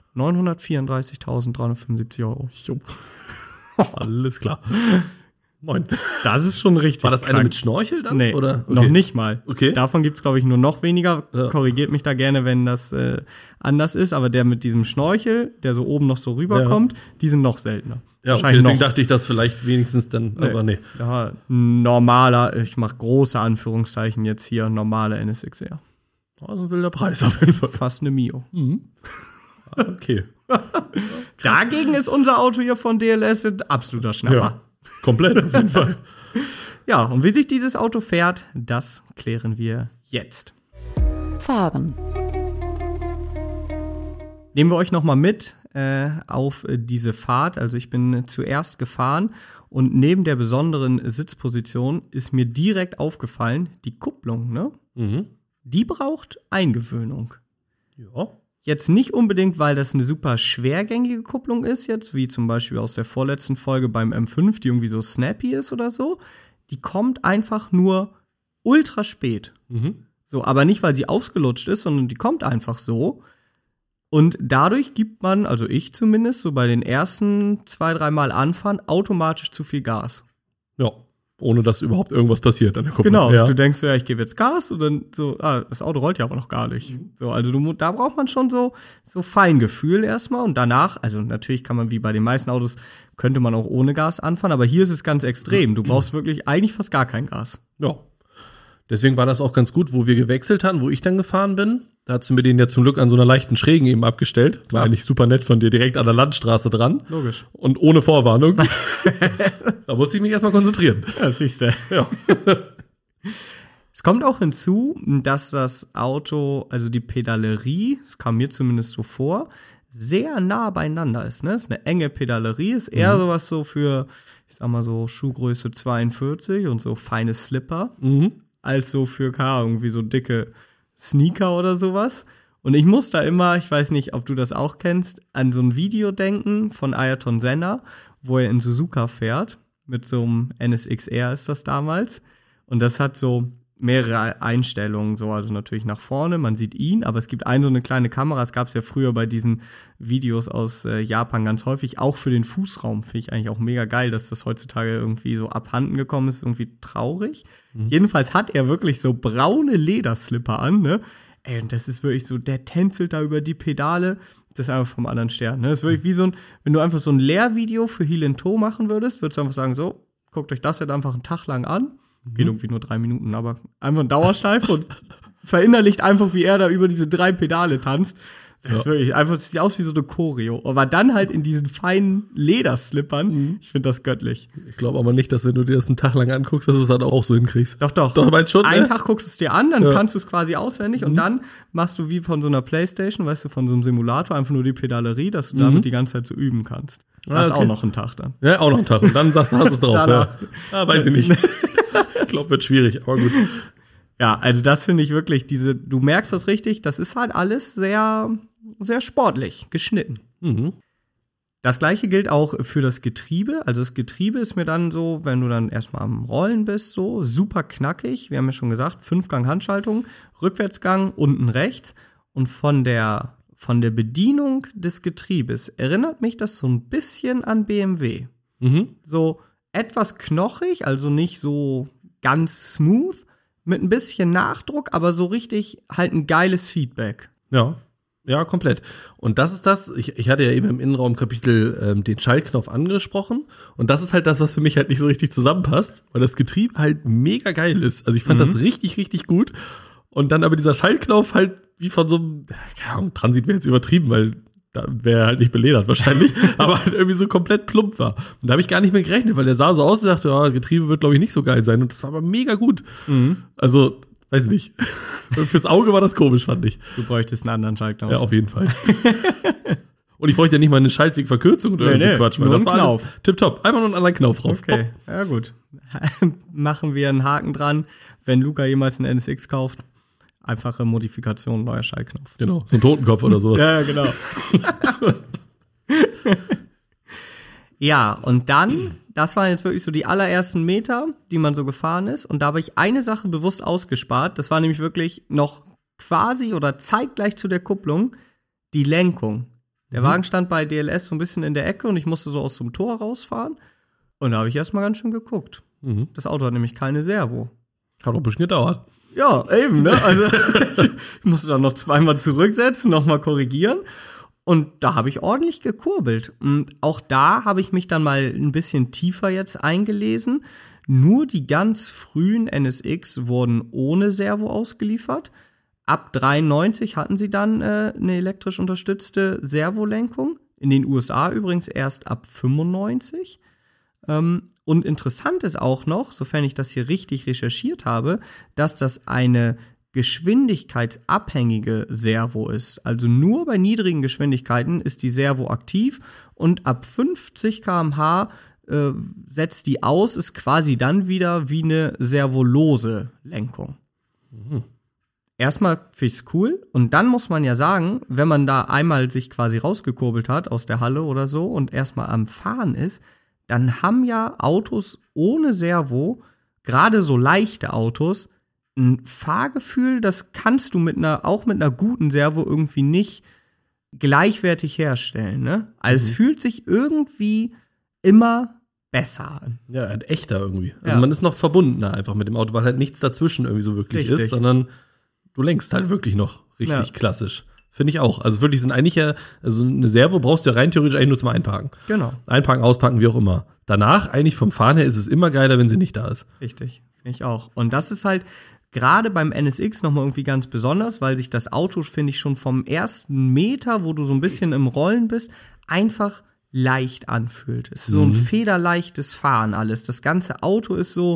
934.375 Euro. Alles klar. Moin. Das ist schon richtig. War das krank. eine mit Schnorchel dann? Nee, oder? Okay. noch nicht mal. Okay. Davon gibt's glaube ich, nur noch weniger. Ja. Korrigiert mich da gerne, wenn das anders ist. Aber der mit diesem Schnorchel, der so oben noch so rüberkommt, die sind noch seltener. Ja, okay, deswegen dachte ich, dass vielleicht wenigstens dann, aber nee. Ja, normaler, ich mache große Anführungszeichen jetzt hier, normaler NSXR. Also ein wilder Preis auf jeden Fall. Fast eine Mio. Okay. Dagegen ist unser Auto hier von DLS ein absoluter Schnapper. Ja, komplett, auf jeden Fall. Ja, und wie sich dieses Auto fährt, das klären wir jetzt. Fahren. Nehmen wir euch nochmal mit auf diese Fahrt. Also ich bin zuerst gefahren und neben der besonderen Sitzposition ist mir direkt aufgefallen, die Kupplung, ne? Die braucht Eingewöhnung. Ja. Jetzt nicht unbedingt, weil das eine super schwergängige Kupplung ist jetzt, wie zum Beispiel aus der vorletzten Folge beim M5, die irgendwie so snappy ist oder so. Die kommt einfach nur ultra spät. So, aber nicht, weil sie ausgelutscht ist, sondern die kommt einfach so. Und dadurch gibt man, also ich zumindest, so bei den ersten 2-3 Mal anfahren, automatisch zu viel Gas. Ja, ohne dass überhaupt irgendwas passiert an der Kupplung. Genau, ja. du denkst ja, ich gebe jetzt Gas und dann so, das Auto rollt ja aber noch gar nicht. So, also da braucht man schon so Feingefühl erstmal und danach, also natürlich kann man wie bei den meisten Autos, könnte man auch ohne Gas anfahren, aber hier ist es ganz extrem. Du brauchst wirklich eigentlich fast gar kein Gas. Ja. Deswegen war das auch ganz gut, wo wir gewechselt haben, wo ich dann gefahren bin. Da hast du mir den ja zum Glück an so einer leichten Schrägen eben abgestellt. War eigentlich super nett von dir, direkt an der Landstraße dran. Logisch. Und ohne Vorwarnung. Da musste ich mich erstmal konzentrieren. Ja, siehst du. Ja. Es kommt auch hinzu, dass das Auto, also die Pedalerie, es kam mir zumindest so vor, sehr nah beieinander ist. Ne? Es ist eine enge Pedalerie, ist eher sowas so für, ich sag mal so Schuhgröße 42 und so feine Slipper, als so für, keine Ahnung, wie so dicke Sneaker oder sowas. Und ich muss da immer, ich weiß nicht, ob du das auch kennst, an so ein Video denken von Ayrton Senna, wo er in Suzuka fährt, mit so einem NSX-R ist das damals. Und das hat so mehrere Einstellungen, so, also natürlich nach vorne, man sieht ihn, aber es gibt so eine kleine Kamera, es gab es ja früher bei diesen Videos aus Japan ganz häufig, auch für den Fußraum, finde ich eigentlich auch mega geil, dass das heutzutage irgendwie so abhanden gekommen ist, irgendwie traurig. Jedenfalls hat er wirklich so braune Lederslipper an, ne? Ey, und das ist wirklich so, der tänzelt da über die Pedale, das ist einfach vom anderen Stern, ne? Das ist wirklich wie so wenn du einfach so ein Lehrvideo für Heel in Toe machen würdest du einfach sagen, so, guckt euch das jetzt einfach einen Tag lang an. Geht irgendwie nur 3 Minuten, aber einfach in Dauerschleife und verinnerlicht einfach, wie er da über diese 3 Pedale tanzt. Das ist wirklich einfach, das sieht aus wie so eine Choreo. Aber dann halt in diesen feinen Lederslippern. Ich finde das göttlich. Ich glaube aber nicht, dass wenn du dir das einen Tag lang anguckst, dass du es dann auch so hinkriegst. Doch. Doch, meinst du schon? Einen Tag guckst du es dir an, dann kannst du es quasi auswendig und dann machst du wie von so einer Playstation, weißt du, von so einem Simulator einfach nur die Pedalerie, dass du damit die ganze Zeit so üben kannst. Das ist auch noch ein Tag dann. Ja, auch noch ein Tag. Und dann sagst du, hast du es drauf. Ja, weiß ich nicht. Ich glaube, wird schwierig, aber gut. Ja, also das finde ich wirklich, du merkst das richtig, das ist halt alles sehr, sehr sportlich geschnitten. Das gleiche gilt auch für das Getriebe. Also das Getriebe ist mir dann so, wenn du dann erstmal am Rollen bist, so super knackig. Wir haben ja schon gesagt, 5-Gang-Handschaltung, Rückwärtsgang, unten rechts. Und von der Bedienung des Getriebes erinnert mich das so ein bisschen an BMW. So etwas knochig, also nicht so ganz smooth, mit ein bisschen Nachdruck, aber so richtig halt ein geiles Feedback. Ja, komplett. Und das ist das, ich hatte ja eben im Innenraumkapitel den Schaltknopf angesprochen und das ist halt das, was für mich halt nicht so richtig zusammenpasst, weil das Getriebe halt mega geil ist. Also ich fand das richtig, richtig gut und dann aber dieser Schaltknopf halt wie von so einem, keine Ahnung, Transit wäre jetzt übertrieben, weil da wäre halt nicht beledert wahrscheinlich, aber halt irgendwie so komplett plump war. Und da habe ich gar nicht mehr gerechnet, weil der sah so aus und dachte, ja, Getriebe wird, glaube ich, nicht so geil sein. Und das war aber mega gut. Also, weiß nicht. Fürs Auge war das komisch, fand ich. Du bräuchtest einen anderen Schaltknopf. Ja, auf jeden Fall. Und ich bräuchte ja nicht mal eine Schaltwegverkürzung oder so Quatsch, weil das war alles tipptopp. Einfach nur einen anderen Knopf drauf. Okay, ja gut. Machen wir einen Haken dran, wenn Luca jemals einen NSX kauft. Einfache Modifikation, neuer Schaltknopf. Genau, so ein Totenkopf oder sowas. Ja, genau. Ja, und dann, das waren jetzt wirklich so die allerersten Meter, die man so gefahren ist. Und da habe ich eine Sache bewusst ausgespart. Das war nämlich wirklich noch quasi oder zeitgleich zu der Kupplung die Lenkung. Der Wagen stand bei DLS so ein bisschen in der Ecke und ich musste so aus dem Tor rausfahren. Und da habe ich erstmal ganz schön geguckt. Das Auto hat nämlich keine Servo. Hat auch ein bisschen gedauert. Ja, eben, ne? Also ich musste dann noch 2-mal zurücksetzen, nochmal korrigieren. Und da habe ich ordentlich gekurbelt. Und auch da habe ich mich dann mal ein bisschen tiefer jetzt eingelesen. Nur die ganz frühen NSX wurden ohne Servo ausgeliefert. Ab 93 hatten sie dann eine elektrisch unterstützte Servolenkung. In den USA übrigens erst ab 95. Und interessant ist auch noch, sofern ich das hier richtig recherchiert habe, dass das eine geschwindigkeitsabhängige Servo ist. Also nur bei niedrigen Geschwindigkeiten ist die Servo aktiv und ab 50 km/h setzt die aus, ist quasi dann wieder wie eine servolose Lenkung. erstmal finde ich es cool. Und dann muss man ja sagen, wenn man da einmal sich quasi rausgekurbelt hat aus der Halle oder so und erstmal am Fahren ist, dann haben ja Autos ohne Servo, gerade so leichte Autos, ein Fahrgefühl, das kannst du auch mit einer guten Servo irgendwie nicht gleichwertig herstellen, ne? Also es fühlt sich irgendwie immer besser an. Ja, halt echter irgendwie. Also man ist noch verbundener einfach mit dem Auto, weil halt nichts dazwischen irgendwie so wirklich ist, sondern du lenkst halt wirklich noch richtig klassisch. Finde ich auch. Also wirklich sind eigentlich also eine Servo brauchst du ja rein theoretisch eigentlich nur zum Einparken. Genau. Einparken, ausparken, wie auch immer. Danach, eigentlich vom Fahren her, ist es immer geiler, wenn sie nicht da ist. Richtig, finde ich auch. Und das ist halt gerade beim NSX nochmal irgendwie ganz besonders, weil sich das Auto, finde ich, schon vom ersten Meter, wo du so ein bisschen im Rollen bist, einfach leicht anfühlt. Es ist so ein federleichtes Fahren alles. Das ganze Auto ist so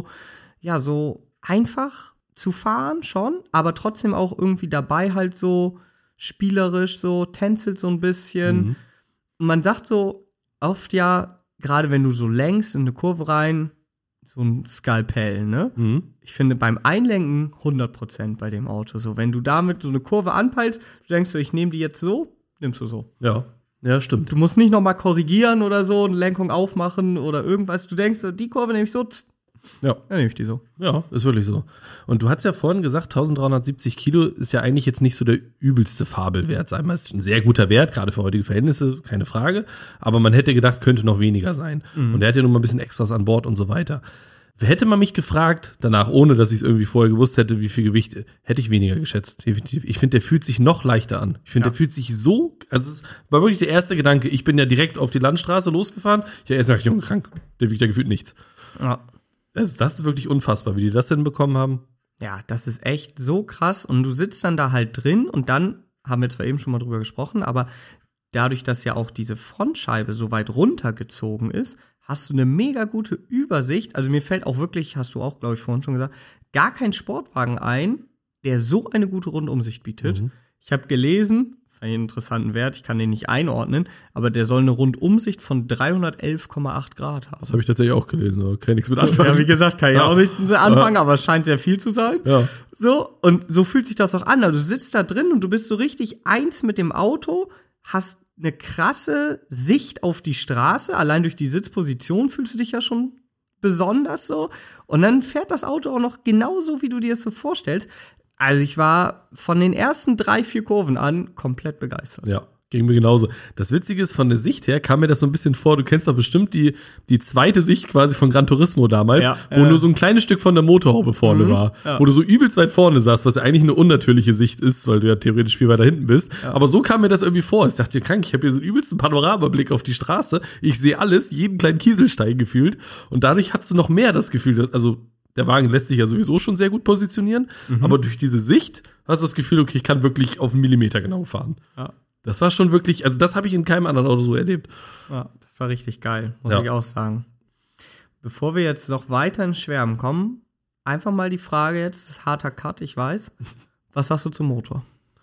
einfach zu fahren schon, aber trotzdem auch irgendwie dabei halt so spielerisch, so tänzelt so ein bisschen. Und man sagt so oft ja, gerade wenn du so lenkst in eine Kurve rein, so ein Skalpell, ne? Ich finde beim Einlenken 100% bei dem Auto. So, wenn du damit so eine Kurve anpeilst, du denkst so, ich nehme die jetzt so, nimmst du so. Ja, stimmt. Du musst nicht nochmal korrigieren oder so, eine Lenkung aufmachen oder irgendwas. Du denkst so, die Kurve nehme ich so, dann nehme ich die so. Ja, ist wirklich so. Und du hast ja vorhin gesagt, 1370 Kilo ist ja eigentlich jetzt nicht so der übelste Fabelwert. Sag mal, ist ein sehr guter Wert, gerade für heutige Verhältnisse, keine Frage. Aber man hätte gedacht, könnte noch weniger sein. Und er hat ja noch mal ein bisschen Extras an Bord und so weiter. Hätte man mich gefragt, danach, ohne dass ich es irgendwie vorher gewusst hätte, wie viel Gewicht, hätte ich weniger geschätzt, definitiv. Ich finde, der fühlt sich noch leichter an. Ich finde, der fühlt sich so, also es war wirklich der erste Gedanke, ich bin ja direkt auf die Landstraße losgefahren, ich habe erst gesagt, Junge, krank, der wiegt ja gefühlt nichts. Ja. Das ist wirklich unfassbar, wie die das hinbekommen haben. Ja, das ist echt so krass und du sitzt dann da halt drin und dann, haben wir zwar eben schon mal drüber gesprochen, aber dadurch, dass ja auch diese Frontscheibe so weit runtergezogen ist, hast du eine mega gute Übersicht. Also mir fällt auch wirklich, hast du auch, glaube ich, vorhin schon gesagt, gar kein Sportwagen ein, der so eine gute Rundumsicht bietet. Ich habe gelesen, einen interessanten Wert, ich kann den nicht einordnen, aber der soll eine Rundumsicht von 311,8 Grad haben. Das habe ich tatsächlich auch gelesen, aber kann nichts mit anfangen. Ja, wie gesagt, kann ich auch nicht anfangen, aber es scheint sehr viel zu sein. Ja. So, und so fühlt sich das auch an. Also du sitzt da drin und du bist so richtig eins mit dem Auto, hast eine krasse Sicht auf die Straße. Allein durch die Sitzposition fühlst du dich ja schon besonders so. Und dann fährt das Auto auch noch genauso, wie du dir das so vorstellst. Also ich war von den ersten 3-4 Kurven an komplett begeistert. Ja, ging mir genauso. Das Witzige ist, von der Sicht her kam mir das so ein bisschen vor, du kennst doch bestimmt die zweite Sicht quasi von Gran Turismo damals, wo nur so ein kleines Stück von der Motorhaube vorne war, wo du so übelst weit vorne saßt, was ja eigentlich eine unnatürliche Sicht ist, weil du ja theoretisch viel weiter hinten bist. Aber so kam mir das irgendwie vor. Ich dachte, krank, ich habe hier so einen übelsten Panoramablick auf die Straße. Ich sehe alles, jeden kleinen Kieselstein gefühlt. Und dadurch hast du noch mehr das Gefühl, dass, also der Wagen lässt sich ja sowieso schon sehr gut positionieren, aber durch diese Sicht hast du das Gefühl, okay, ich kann wirklich auf einen Millimeter genau fahren. Ja. Das war schon wirklich, also das habe ich in keinem anderen Auto so erlebt. Ja, das war richtig geil, muss ich auch sagen. Bevor wir jetzt noch weiter ins Schwärmen kommen, einfach mal die Frage jetzt, das ist harter Cut, ich weiß. Was sagst du zum Motor?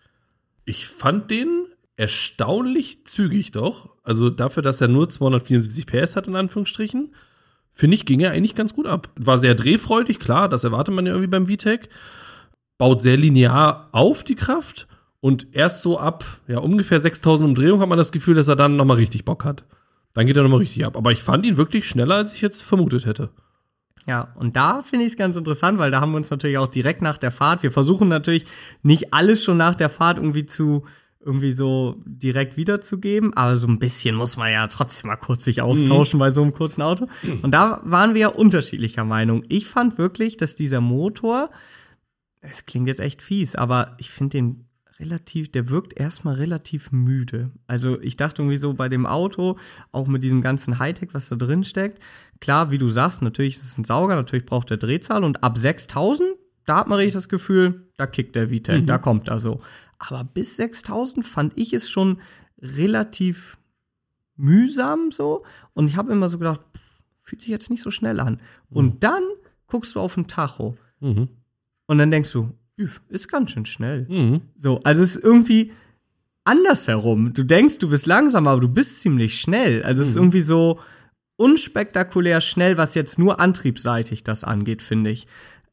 Ich fand den erstaunlich zügig doch. Also dafür, dass er nur 274 PS hat, in Anführungsstrichen, finde ich, ging er eigentlich ganz gut ab. War sehr drehfreudig, klar, das erwartet man ja irgendwie beim VTEC. Baut sehr linear auf die Kraft und erst so ab ungefähr 6000 Umdrehungen hat man das Gefühl, dass er dann nochmal richtig Bock hat. Dann geht er nochmal richtig ab. Aber ich fand ihn wirklich schneller, als ich jetzt vermutet hätte. Ja, und da finde ich es ganz interessant, weil da haben wir uns natürlich auch direkt nach der Fahrt, wir versuchen natürlich nicht alles schon nach der Fahrt irgendwie so direkt wiederzugeben, aber so ein bisschen muss man ja trotzdem mal kurz sich austauschen bei so einem kurzen Auto. Und da waren wir ja unterschiedlicher Meinung. Ich fand wirklich, dass dieser Motor, es klingt jetzt echt fies, aber ich finde den der wirkt erstmal relativ müde. Also ich dachte irgendwie so bei dem Auto, auch mit diesem ganzen Hightech, was da drin steckt, klar, wie du sagst, natürlich ist es ein Sauger, natürlich braucht der Drehzahl und ab 6000, da hat man richtig das Gefühl, da kickt der VTEC, da kommt er so. Aber bis 6000 fand ich es schon relativ mühsam so. Und ich habe immer so gedacht, fühlt sich jetzt nicht so schnell an. Und dann guckst du auf den Tacho. Und dann denkst du, ist ganz schön schnell. So, also es ist irgendwie andersherum. Du denkst, du bist langsam, aber du bist ziemlich schnell. Also es ist irgendwie so unspektakulär schnell, was jetzt nur antriebsseitig das angeht, finde ich.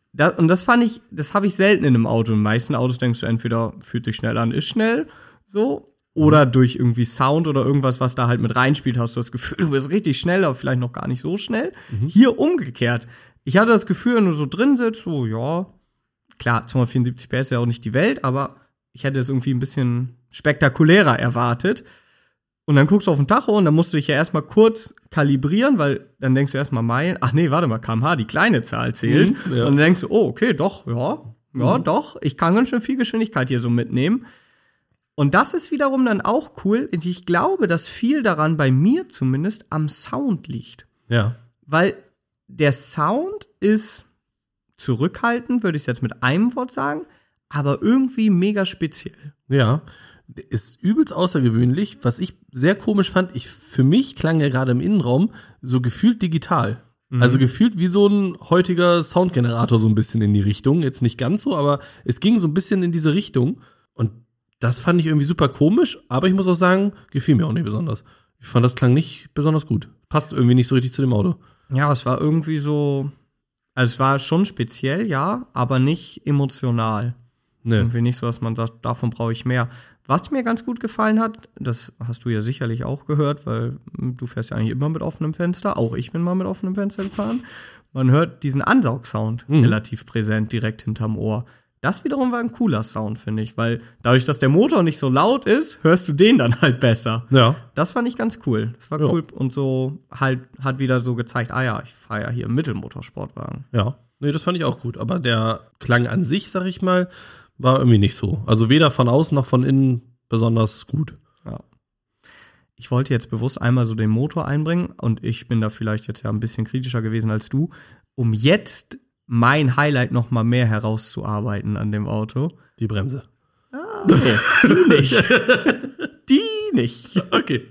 das habe ich selten in einem Auto. In den meisten Autos denkst du entweder fühlt sich schnell an, ist schnell, so, oder durch irgendwie Sound oder irgendwas, was da halt mit reinspielt, hast du das Gefühl, du bist richtig schnell, aber vielleicht noch gar nicht so schnell. Hier umgekehrt. Ich hatte das Gefühl, wenn du so drin sitzt, so, ja, klar, 274 PS ist ja auch nicht die Welt, aber ich hätte es irgendwie ein bisschen spektakulärer erwartet. Und dann guckst du auf den Tacho und dann musst du dich ja erstmal kurz kalibrieren, weil dann denkst du erstmal Meilen, ach nee, warte mal, kmh, die kleine Zahl zählt. Ja. Und dann denkst du, oh, okay, doch, doch, ich kann ganz schön viel Geschwindigkeit hier so mitnehmen. Und das ist wiederum dann auch cool. Ich glaube, dass viel daran, bei mir zumindest, am Sound liegt. Ja. Weil der Sound ist zurückhaltend, würde ich jetzt mit einem Wort sagen, aber irgendwie mega speziell. Ja, ist übelst außergewöhnlich. Was ich sehr komisch fand, für mich klang er gerade im Innenraum so gefühlt digital. Also gefühlt wie so ein heutiger Soundgenerator so ein bisschen in die Richtung. Jetzt nicht ganz so, aber es ging so ein bisschen in diese Richtung. Und das fand ich irgendwie super komisch, aber ich muss auch sagen, gefiel mir auch nicht besonders. Ich fand, das klang nicht besonders gut. Passt irgendwie nicht so richtig zu dem Auto. Ja, es war irgendwie so, also es war schon speziell, ja, aber nicht emotional. Nee. Irgendwie nicht so, dass man sagt, davon brauche ich mehr. Was mir ganz gut gefallen hat, das hast du ja sicherlich auch gehört, weil du fährst ja eigentlich immer mit offenem Fenster. Auch ich bin mal mit offenem Fenster gefahren. Man hört diesen Ansaugsound relativ präsent direkt hinterm Ohr. Das wiederum war ein cooler Sound, finde ich, weil dadurch, dass der Motor nicht so laut ist, hörst du den dann halt besser. Ja. Das fand ich ganz cool. Das war cool und so halt hat wieder so gezeigt, ich fahre ja hier im Mittelmotorsportwagen. Ja, nee, das fand ich auch gut. Aber der Klang an sich, sag ich mal, war irgendwie nicht so. Also weder von außen noch von innen besonders gut. Ja. Ich wollte jetzt bewusst einmal so den Motor einbringen und ich bin da vielleicht jetzt ja ein bisschen kritischer gewesen als du, um jetzt mein Highlight noch mal mehr herauszuarbeiten an dem Auto. Die Bremse. Nee, die nicht. Die nicht. Okay.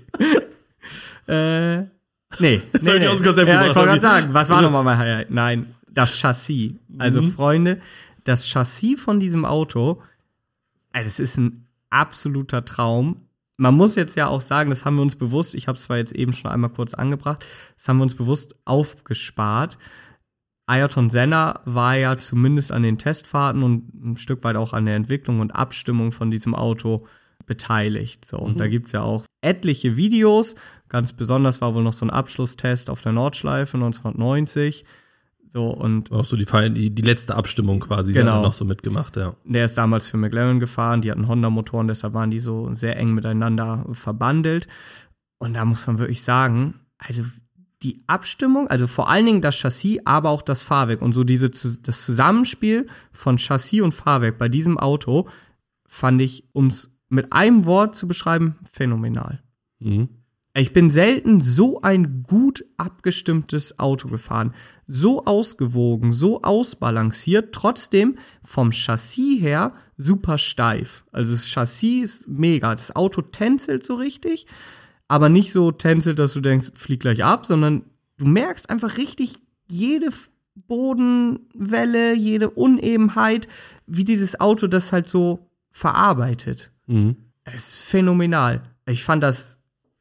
Nee. Jetzt hab ich aus dem Konzept gebracht. Ich wollte gerade sagen, was war nochmal mein Highlight? Nein, das Chassis. Also Freunde, das Chassis von diesem Auto, das ist ein absoluter Traum. Man muss jetzt ja auch sagen, das haben wir uns bewusst, ich habe es zwar jetzt eben schon einmal kurz angebracht, das haben wir uns bewusst aufgespart. Ayrton Senna war ja zumindest an den Testfahrten und ein Stück weit auch an der Entwicklung und Abstimmung von diesem Auto beteiligt. So, und da gibt's ja auch etliche Videos. Ganz besonders war wohl noch so ein Abschlusstest auf der Nordschleife 1990. So, und auch so die letzte Abstimmung quasi, die hat er noch so mitgemacht, ja. Der ist damals für McLaren gefahren, die hatten Honda-Motoren, deshalb waren die so sehr eng miteinander verbandelt. Und da muss man wirklich sagen, also die Abstimmung, also vor allen Dingen das Chassis, aber auch das Fahrwerk und so das Zusammenspiel von Chassis und Fahrwerk bei diesem Auto fand ich, um es mit einem Wort zu beschreiben, phänomenal. Ich bin selten so ein gut abgestimmtes Auto gefahren. So ausgewogen, so ausbalanciert, trotzdem vom Chassis her super steif. Also das Chassis ist mega. Das Auto tänzelt so richtig, aber nicht so tänzelt, dass du denkst, flieg gleich ab, sondern du merkst einfach richtig jede Bodenwelle, jede Unebenheit, wie dieses Auto das halt so verarbeitet. Es ist phänomenal. Ich fand das,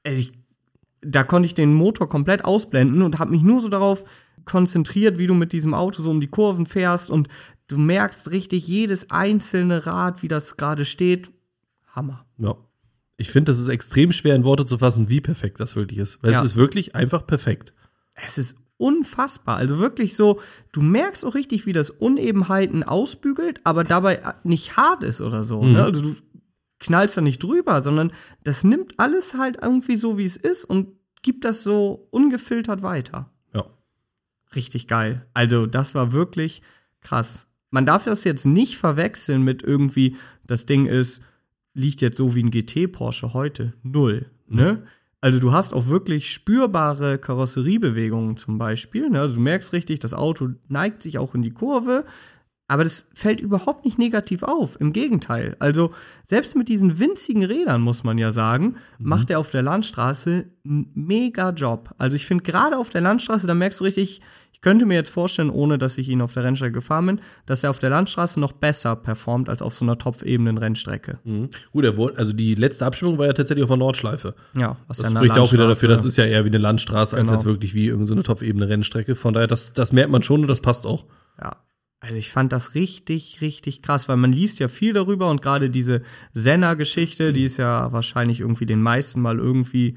da konnte ich den Motor komplett ausblenden und habe mich nur so darauf konzentriert, wie du mit diesem Auto so um die Kurven fährst und du merkst richtig jedes einzelne Rad, wie das gerade steht. Hammer. Ja. Ich finde, das ist extrem schwer in Worte zu fassen, wie perfekt das wirklich ist. Weil es ist wirklich einfach perfekt. Es ist unfassbar. Also wirklich so, du merkst auch richtig, wie das Unebenheiten ausbügelt, aber dabei nicht hart ist oder so. Ne? Also du knallst da nicht drüber, sondern das nimmt alles halt irgendwie so, wie es ist und gibt das so ungefiltert weiter. Ja. Richtig geil. Also das war wirklich krass. Man darf das jetzt nicht verwechseln mit irgendwie, das Ding liegt jetzt so wie ein GT-Porsche heute. 0. Ne? Also du hast auch wirklich spürbare Karosseriebewegungen zum Beispiel. Ne? Also du merkst richtig, das Auto neigt sich auch in die Kurve. Aber das fällt überhaupt nicht negativ auf. Im Gegenteil. Also selbst mit diesen winzigen Rädern, muss man ja sagen, macht er auf der Landstraße einen mega Job. Also ich finde gerade auf der Landstraße, da merkst du richtig, ich könnte mir jetzt vorstellen, ohne dass ich ihn auf der Rennstrecke gefahren bin, dass er auf der Landstraße noch besser performt als auf so einer Topfebenen-Rennstrecke. Gut, also die letzte Abstimmung war ja tatsächlich auf der Nordschleife. Ja, was das spricht auch wieder dafür, das ist ja eher wie eine Landstraße, als jetzt wirklich wie irgendeine Topfebene-Rennstrecke. Von daher, das merkt man schon und das passt auch. Ja. Also ich fand das richtig, richtig krass, weil man liest ja viel darüber und gerade diese Senna-Geschichte, die ist ja wahrscheinlich irgendwie den meisten mal irgendwie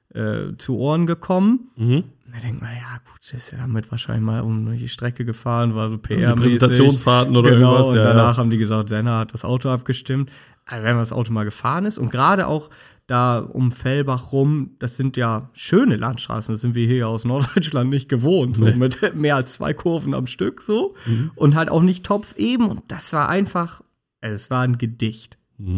zu Ohren gekommen. Da denkt man, ja gut, der ist ja damit wahrscheinlich mal um die Strecke gefahren, war so PR-mäßig. Präsentationsfahrten oder genau, irgendwas. Und danach haben die gesagt, Senna hat das Auto abgestimmt. Also wenn man das Auto mal gefahren ist und gerade auch da um Fellbach rum, das sind ja schöne Landstraßen, das sind wir hier aus Norddeutschland nicht gewohnt, so mit mehr als 2 Kurven am Stück so und halt auch nicht topfeben und das war einfach, es war ein Gedicht.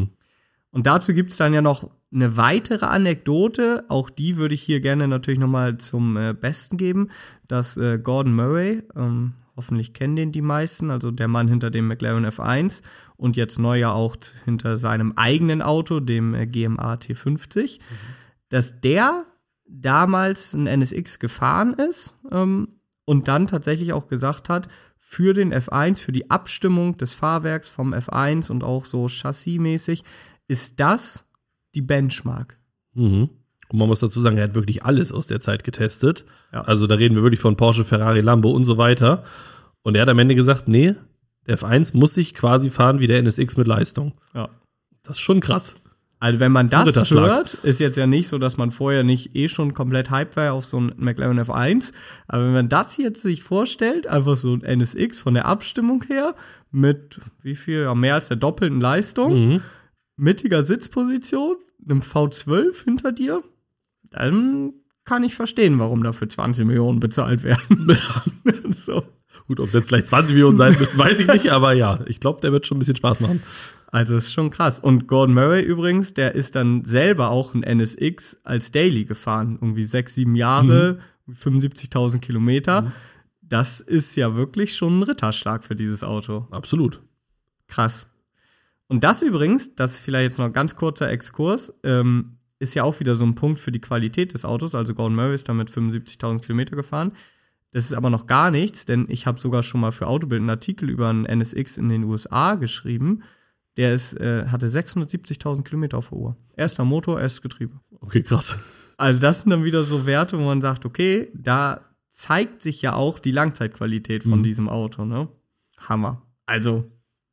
Und dazu gibt's dann ja noch eine weitere Anekdote, auch die würde ich hier gerne natürlich nochmal zum Besten geben, dass Gordon Murray, hoffentlich kennen den die meisten, also der Mann hinter dem McLaren F1 und jetzt neu ja auch hinter seinem eigenen Auto, dem GMA T50, dass der damals ein NSX gefahren ist und dann tatsächlich auch gesagt hat, für den F1, für die Abstimmung des Fahrwerks vom F1 und auch so chassismäßig, ist das die Benchmark. Und man muss dazu sagen, er hat wirklich alles aus der Zeit getestet. Ja. Also da reden wir wirklich von Porsche, Ferrari, Lambo und so weiter. Und er hat am Ende gesagt, nee, der F1 muss sich quasi fahren wie der NSX mit Leistung. Ja. Das ist schon krass. Also wenn man das hört, ist jetzt ja nicht so, dass man vorher nicht schon komplett hyped war auf so ein McLaren F1. Aber wenn man das jetzt sich vorstellt, einfach so ein NSX von der Abstimmung her mit wie viel, ja, mehr als der doppelten Leistung, mittiger Sitzposition, einem V12 hinter dir, dann kann ich verstehen, warum dafür 20 Millionen bezahlt werden. So. Gut, ob es jetzt gleich 20 Millionen sein müssen, weiß ich nicht, aber ja, ich glaube, der wird schon ein bisschen Spaß machen. Also das ist schon krass. Und Gordon Murray übrigens, der ist dann selber auch ein NSX als Daily gefahren. Irgendwie 6-7 Jahre, 75.000 Kilometer. Das ist ja wirklich schon ein Ritterschlag für dieses Auto. Absolut. Krass. Und das übrigens, das ist vielleicht jetzt noch ein ganz kurzer Exkurs, ist ja auch wieder so ein Punkt für die Qualität des Autos. Also Gordon Murray ist damit 75.000 Kilometer gefahren. Das ist aber noch gar nichts, denn ich habe sogar schon mal für Autobild einen Artikel über einen NSX in den USA geschrieben. Der hatte 670.000 Kilometer auf der Uhr. Erster Motor, erstes Getriebe. Okay, krass. Also das sind dann wieder so Werte, wo man sagt, okay, da zeigt sich ja auch die Langzeitqualität von diesem Auto, ne? Hammer. Also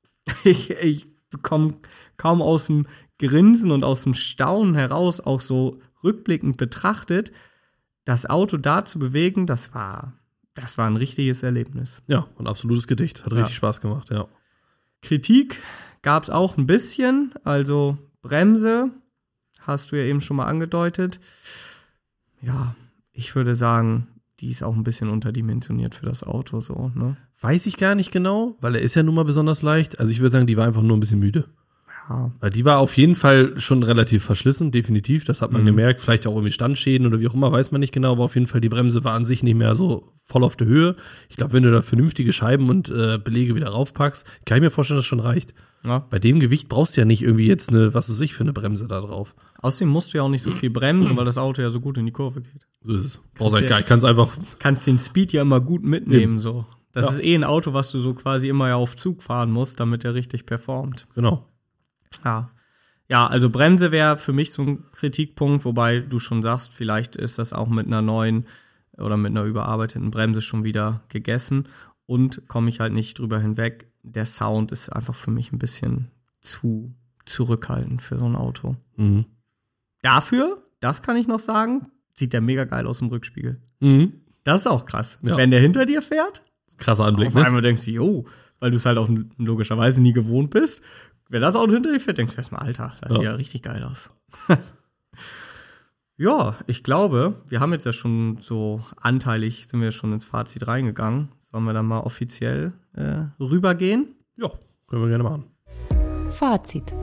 ich bekomme kaum aus dem Grinsen und aus dem Staunen heraus, auch so rückblickend betrachtet, das Auto da zu bewegen, das war ein richtiges Erlebnis. Ja, ein absolutes Gedicht. Hat richtig Spaß gemacht, ja. Kritik gab es auch ein bisschen, also Bremse, hast du ja eben schon mal angedeutet. Ja, ich würde sagen, die ist auch ein bisschen unterdimensioniert für das Auto, so, ne? Weiß ich gar nicht genau, weil er ist ja nun mal besonders leicht. Also ich würde sagen, die war einfach nur ein bisschen müde. Ja. Weil die war auf jeden Fall schon relativ verschlissen, definitiv. Das hat man gemerkt. Vielleicht auch irgendwie Standschäden oder wie auch immer, weiß man nicht genau. Aber auf jeden Fall, die Bremse war an sich nicht mehr so voll auf der Höhe. Ich glaube, wenn du da vernünftige Scheiben und Belege wieder raufpackst, kann ich mir vorstellen, dass das schon reicht. Ja. Bei dem Gewicht brauchst du ja nicht irgendwie jetzt eine, was weiß ich, für eine Bremse da drauf. Außerdem musst du ja auch nicht so viel bremsen, weil das Auto ja so gut in die Kurve geht. So ist es. Brauchst eigentlich gar nicht. Kannst einfach. Kannst den Speed ja immer gut mitnehmen, so. Das Ja. ist ein Auto, was du so quasi immer ja auf Zug fahren musst, damit der richtig performt. Genau. Ja, also Bremse wäre für mich so ein Kritikpunkt, wobei du schon sagst, vielleicht ist das auch mit einer neuen oder mit einer überarbeiteten Bremse schon wieder gegessen. Und komme ich halt nicht drüber hinweg, der Sound ist einfach für mich ein bisschen zu zurückhaltend für so ein Auto. Dafür, das kann ich noch sagen, sieht der mega geil aus dem Rückspiegel. Das ist auch krass. Ja. Wenn der hinter dir fährt, Krasser Anblick, auf ne? einmal denkst du, jo, weil du es halt auch logischerweise nie gewohnt bist. Wenn das Auto hinter dir fährt, denkst du erstmal, Alter, das sieht ja richtig geil aus. Ja, ich glaube, wir haben jetzt ja schon so anteilig, sind wir schon ins Fazit reingegangen. Sollen wir dann mal offiziell rübergehen? Ja, können wir gerne machen. Fazit.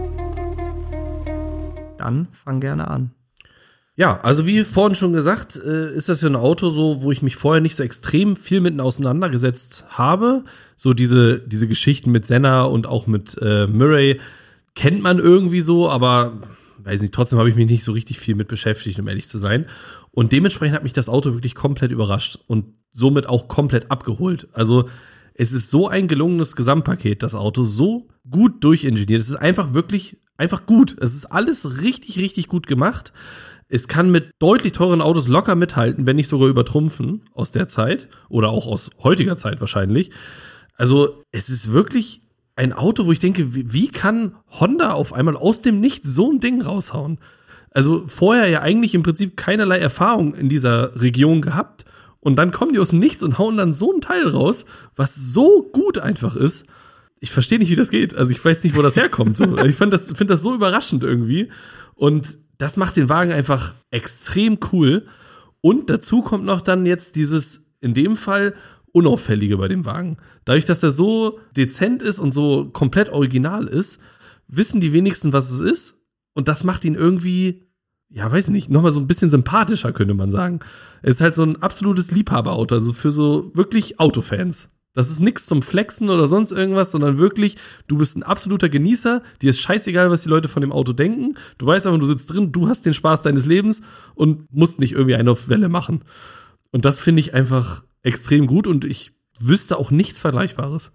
Dann fang gerne an. Ja, also wie vorhin schon gesagt, ist das ja ein Auto so, wo ich mich vorher nicht so extrem viel mit auseinandergesetzt habe. So diese Geschichten mit Senna und auch mit Murray kennt man irgendwie so, aber weiß nicht, trotzdem habe ich mich nicht so richtig viel mit beschäftigt, um ehrlich zu sein. Und dementsprechend hat mich das Auto wirklich komplett überrascht und somit auch komplett abgeholt. Also es ist so ein gelungenes Gesamtpaket, das Auto, so gut durchingeniert. Es ist einfach wirklich, einfach gut. Es ist alles richtig, richtig gut gemacht. Es kann mit deutlich teuren Autos locker mithalten, wenn nicht sogar übertrumpfen aus der Zeit oder auch aus heutiger Zeit wahrscheinlich. Also es ist wirklich ein Auto, wo ich denke, wie kann Honda auf einmal aus dem Nichts so ein Ding raushauen? Also vorher ja eigentlich im Prinzip keinerlei Erfahrung in dieser Region gehabt und dann kommen die aus dem Nichts und hauen dann so ein Teil raus, was so gut einfach ist. Ich verstehe nicht, wie das geht. Also ich weiß nicht, wo das herkommt. So. Also ich finde das so überraschend irgendwie und das macht den Wagen einfach extrem cool und dazu kommt noch dann jetzt dieses, in dem Fall, Unauffällige bei dem Wagen. Dadurch, dass er so dezent ist und so komplett original ist, wissen die wenigsten, was es ist. Und das macht ihn irgendwie, ja, weiß nicht, nochmal so ein bisschen sympathischer, könnte man sagen. Es ist halt so ein absolutes Liebhaberauto, also für so wirklich Autofans. Das ist nichts zum Flexen oder sonst irgendwas, sondern wirklich, du bist ein absoluter Genießer, dir ist scheißegal, was die Leute von dem Auto denken. Du weißt aber, du sitzt drin, du hast den Spaß deines Lebens und musst nicht irgendwie eine auf Welle machen. Und das finde ich einfach extrem gut und ich wüsste auch nichts Vergleichbares.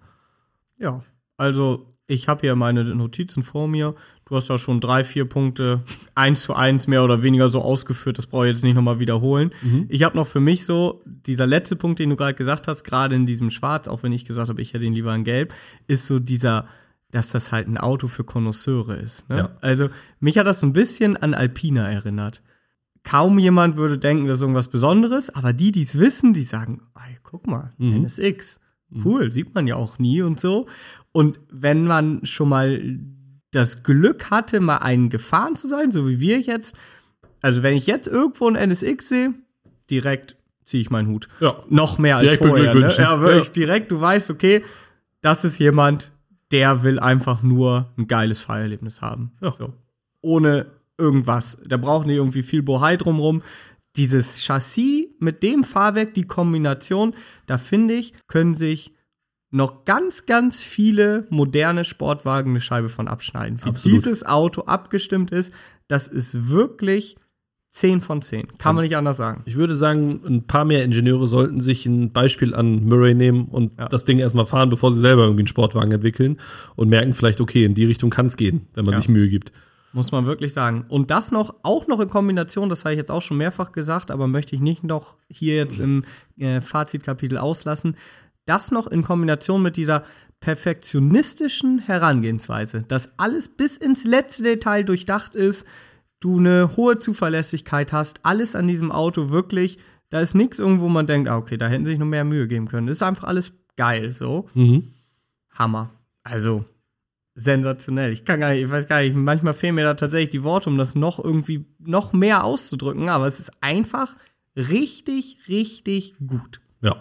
Ja, also ich habe hier meine Notizen vor mir. Du hast da schon 3-4 Punkte 1:1 mehr oder weniger so ausgeführt. Das brauche ich jetzt nicht nochmal wiederholen. Ich habe noch für mich so, dieser letzte Punkt, den du gerade gesagt hast, gerade in diesem Schwarz, auch wenn ich gesagt habe, ich hätte ihn lieber in Gelb, ist so dieser, dass das halt ein Auto für Connoisseure ist. Ne? Ja. Also mich hat das so ein bisschen an Alpina erinnert. Kaum jemand würde denken, das ist irgendwas Besonderes, aber die es wissen, die sagen, ey, guck mal, NSX, cool, sieht man ja auch nie und so. Und wenn man schon mal das Glück hatte, mal einen gefahren zu sein, so wie wir jetzt, also wenn ich jetzt irgendwo einen NSX sehe, direkt ziehe ich meinen Hut. Ja. Noch mehr als Direkt vorher. Ne? beglückwünschen. Ja, wirklich Ja. direkt, du weißt, okay, das ist jemand, der will einfach nur ein geiles Fahrerlebnis haben. Ja. So. Ohne irgendwas. Da braucht nicht irgendwie viel Bohai drumrum. Dieses Chassis mit dem Fahrwerk, die Kombination, da finde ich, können sich noch ganz, ganz viele moderne Sportwagen eine Scheibe von abschneiden. Wie Absolut. dieses Auto abgestimmt ist, das ist wirklich 10 von 10. Kann man nicht anders sagen. Ich würde sagen, ein paar mehr Ingenieure sollten sich ein Beispiel an Murray nehmen und das Ding erstmal fahren, bevor sie selber irgendwie einen Sportwagen entwickeln und merken vielleicht, okay, in die Richtung kann es gehen, wenn man sich Mühe gibt. Muss man wirklich sagen. Und das auch noch in Kombination, das habe ich jetzt auch schon mehrfach gesagt, aber möchte ich nicht noch hier jetzt im Fazitkapitel auslassen, das noch in Kombination mit dieser perfektionistischen Herangehensweise, dass alles bis ins letzte Detail durchdacht ist, du eine hohe Zuverlässigkeit hast, alles an diesem Auto wirklich, da ist nichts irgendwo, wo man denkt, okay, da hätten sie sich noch mehr Mühe geben können. Das ist einfach alles geil, so. Hammer. Also, sensationell. Ich weiß gar nicht, manchmal fehlen mir da tatsächlich die Worte, um das noch mehr auszudrücken, aber es ist einfach richtig, richtig gut. Ja.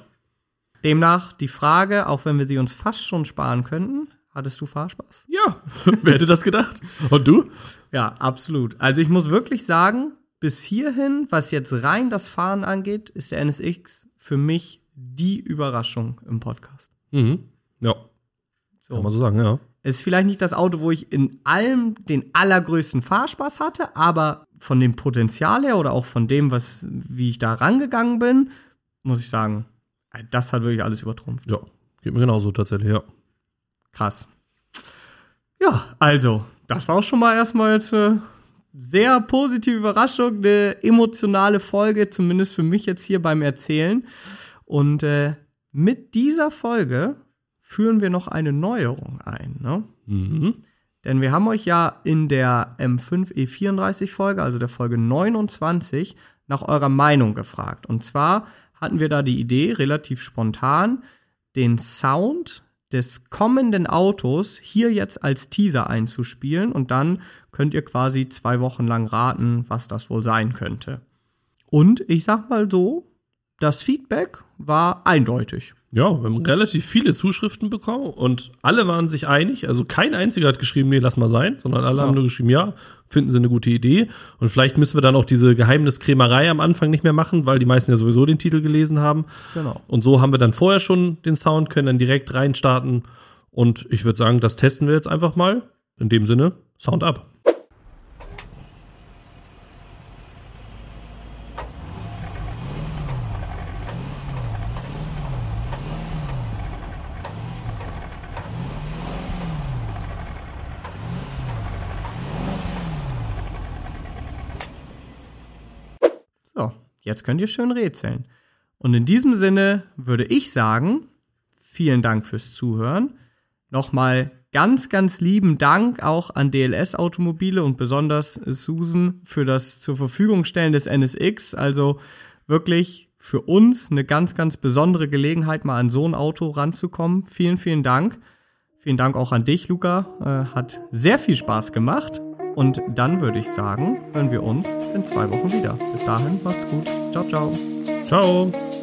Demnach die Frage, auch wenn wir sie uns fast schon sparen könnten, hattest du Fahrspaß? Ja, wer hätte das gedacht? Und du? Ja, absolut. Also ich muss wirklich sagen, bis hierhin, was jetzt rein das Fahren angeht, ist der NSX für mich die Überraschung im Podcast. Ja, So. kann man so sagen, ja. Es ist vielleicht nicht das Auto, wo ich in allem den allergrößten Fahrspaß hatte, aber von dem Potenzial her oder auch von dem, wie ich da rangegangen bin, muss ich sagen, das hat wirklich alles übertrumpft. Ja, geht mir genauso tatsächlich, ja. Krass. Ja, also, das war auch schon mal erstmal jetzt eine sehr positive Überraschung, eine emotionale Folge, zumindest für mich jetzt hier beim Erzählen. Und mit dieser Folge führen wir noch eine Neuerung ein, ne? Denn wir haben euch ja in der M5 E34-Folge, also der Folge 29, nach eurer Meinung gefragt. Und zwar hatten wir da die Idee, relativ spontan, den Sound des kommenden Autos hier jetzt als Teaser einzuspielen. Und dann könnt ihr quasi 2 Wochen lang raten, was das wohl sein könnte. Und ich sag mal so, das Feedback war eindeutig. Ja, wir haben relativ viele Zuschriften bekommen und alle waren sich einig. Also kein einziger hat geschrieben, nee, lass mal sein, sondern alle haben nur geschrieben, ja, finden sie eine gute Idee. Und vielleicht müssen wir dann auch diese Geheimniskrämerei am Anfang nicht mehr machen, weil die meisten ja sowieso den Titel gelesen haben. Genau. Und so haben wir dann vorher schon den Sound, können dann direkt reinstarten. Und ich würde sagen, das testen wir jetzt einfach mal. In dem Sinne, Sound ab. So, jetzt könnt ihr schön rätseln. Und in diesem Sinne würde ich sagen, vielen Dank fürs Zuhören. Nochmal ganz, ganz lieben Dank auch an DLS Automobile und besonders Susan für das zur Verfügung stellen des NSX. Also wirklich für uns eine ganz, ganz besondere Gelegenheit, mal an so ein Auto ranzukommen. Vielen, vielen Dank. Vielen Dank auch an dich, Luca. Hat sehr viel Spaß gemacht. Und dann würde ich sagen, hören wir uns in 2 Wochen wieder. Bis dahin, macht's gut. Ciao, ciao. Ciao.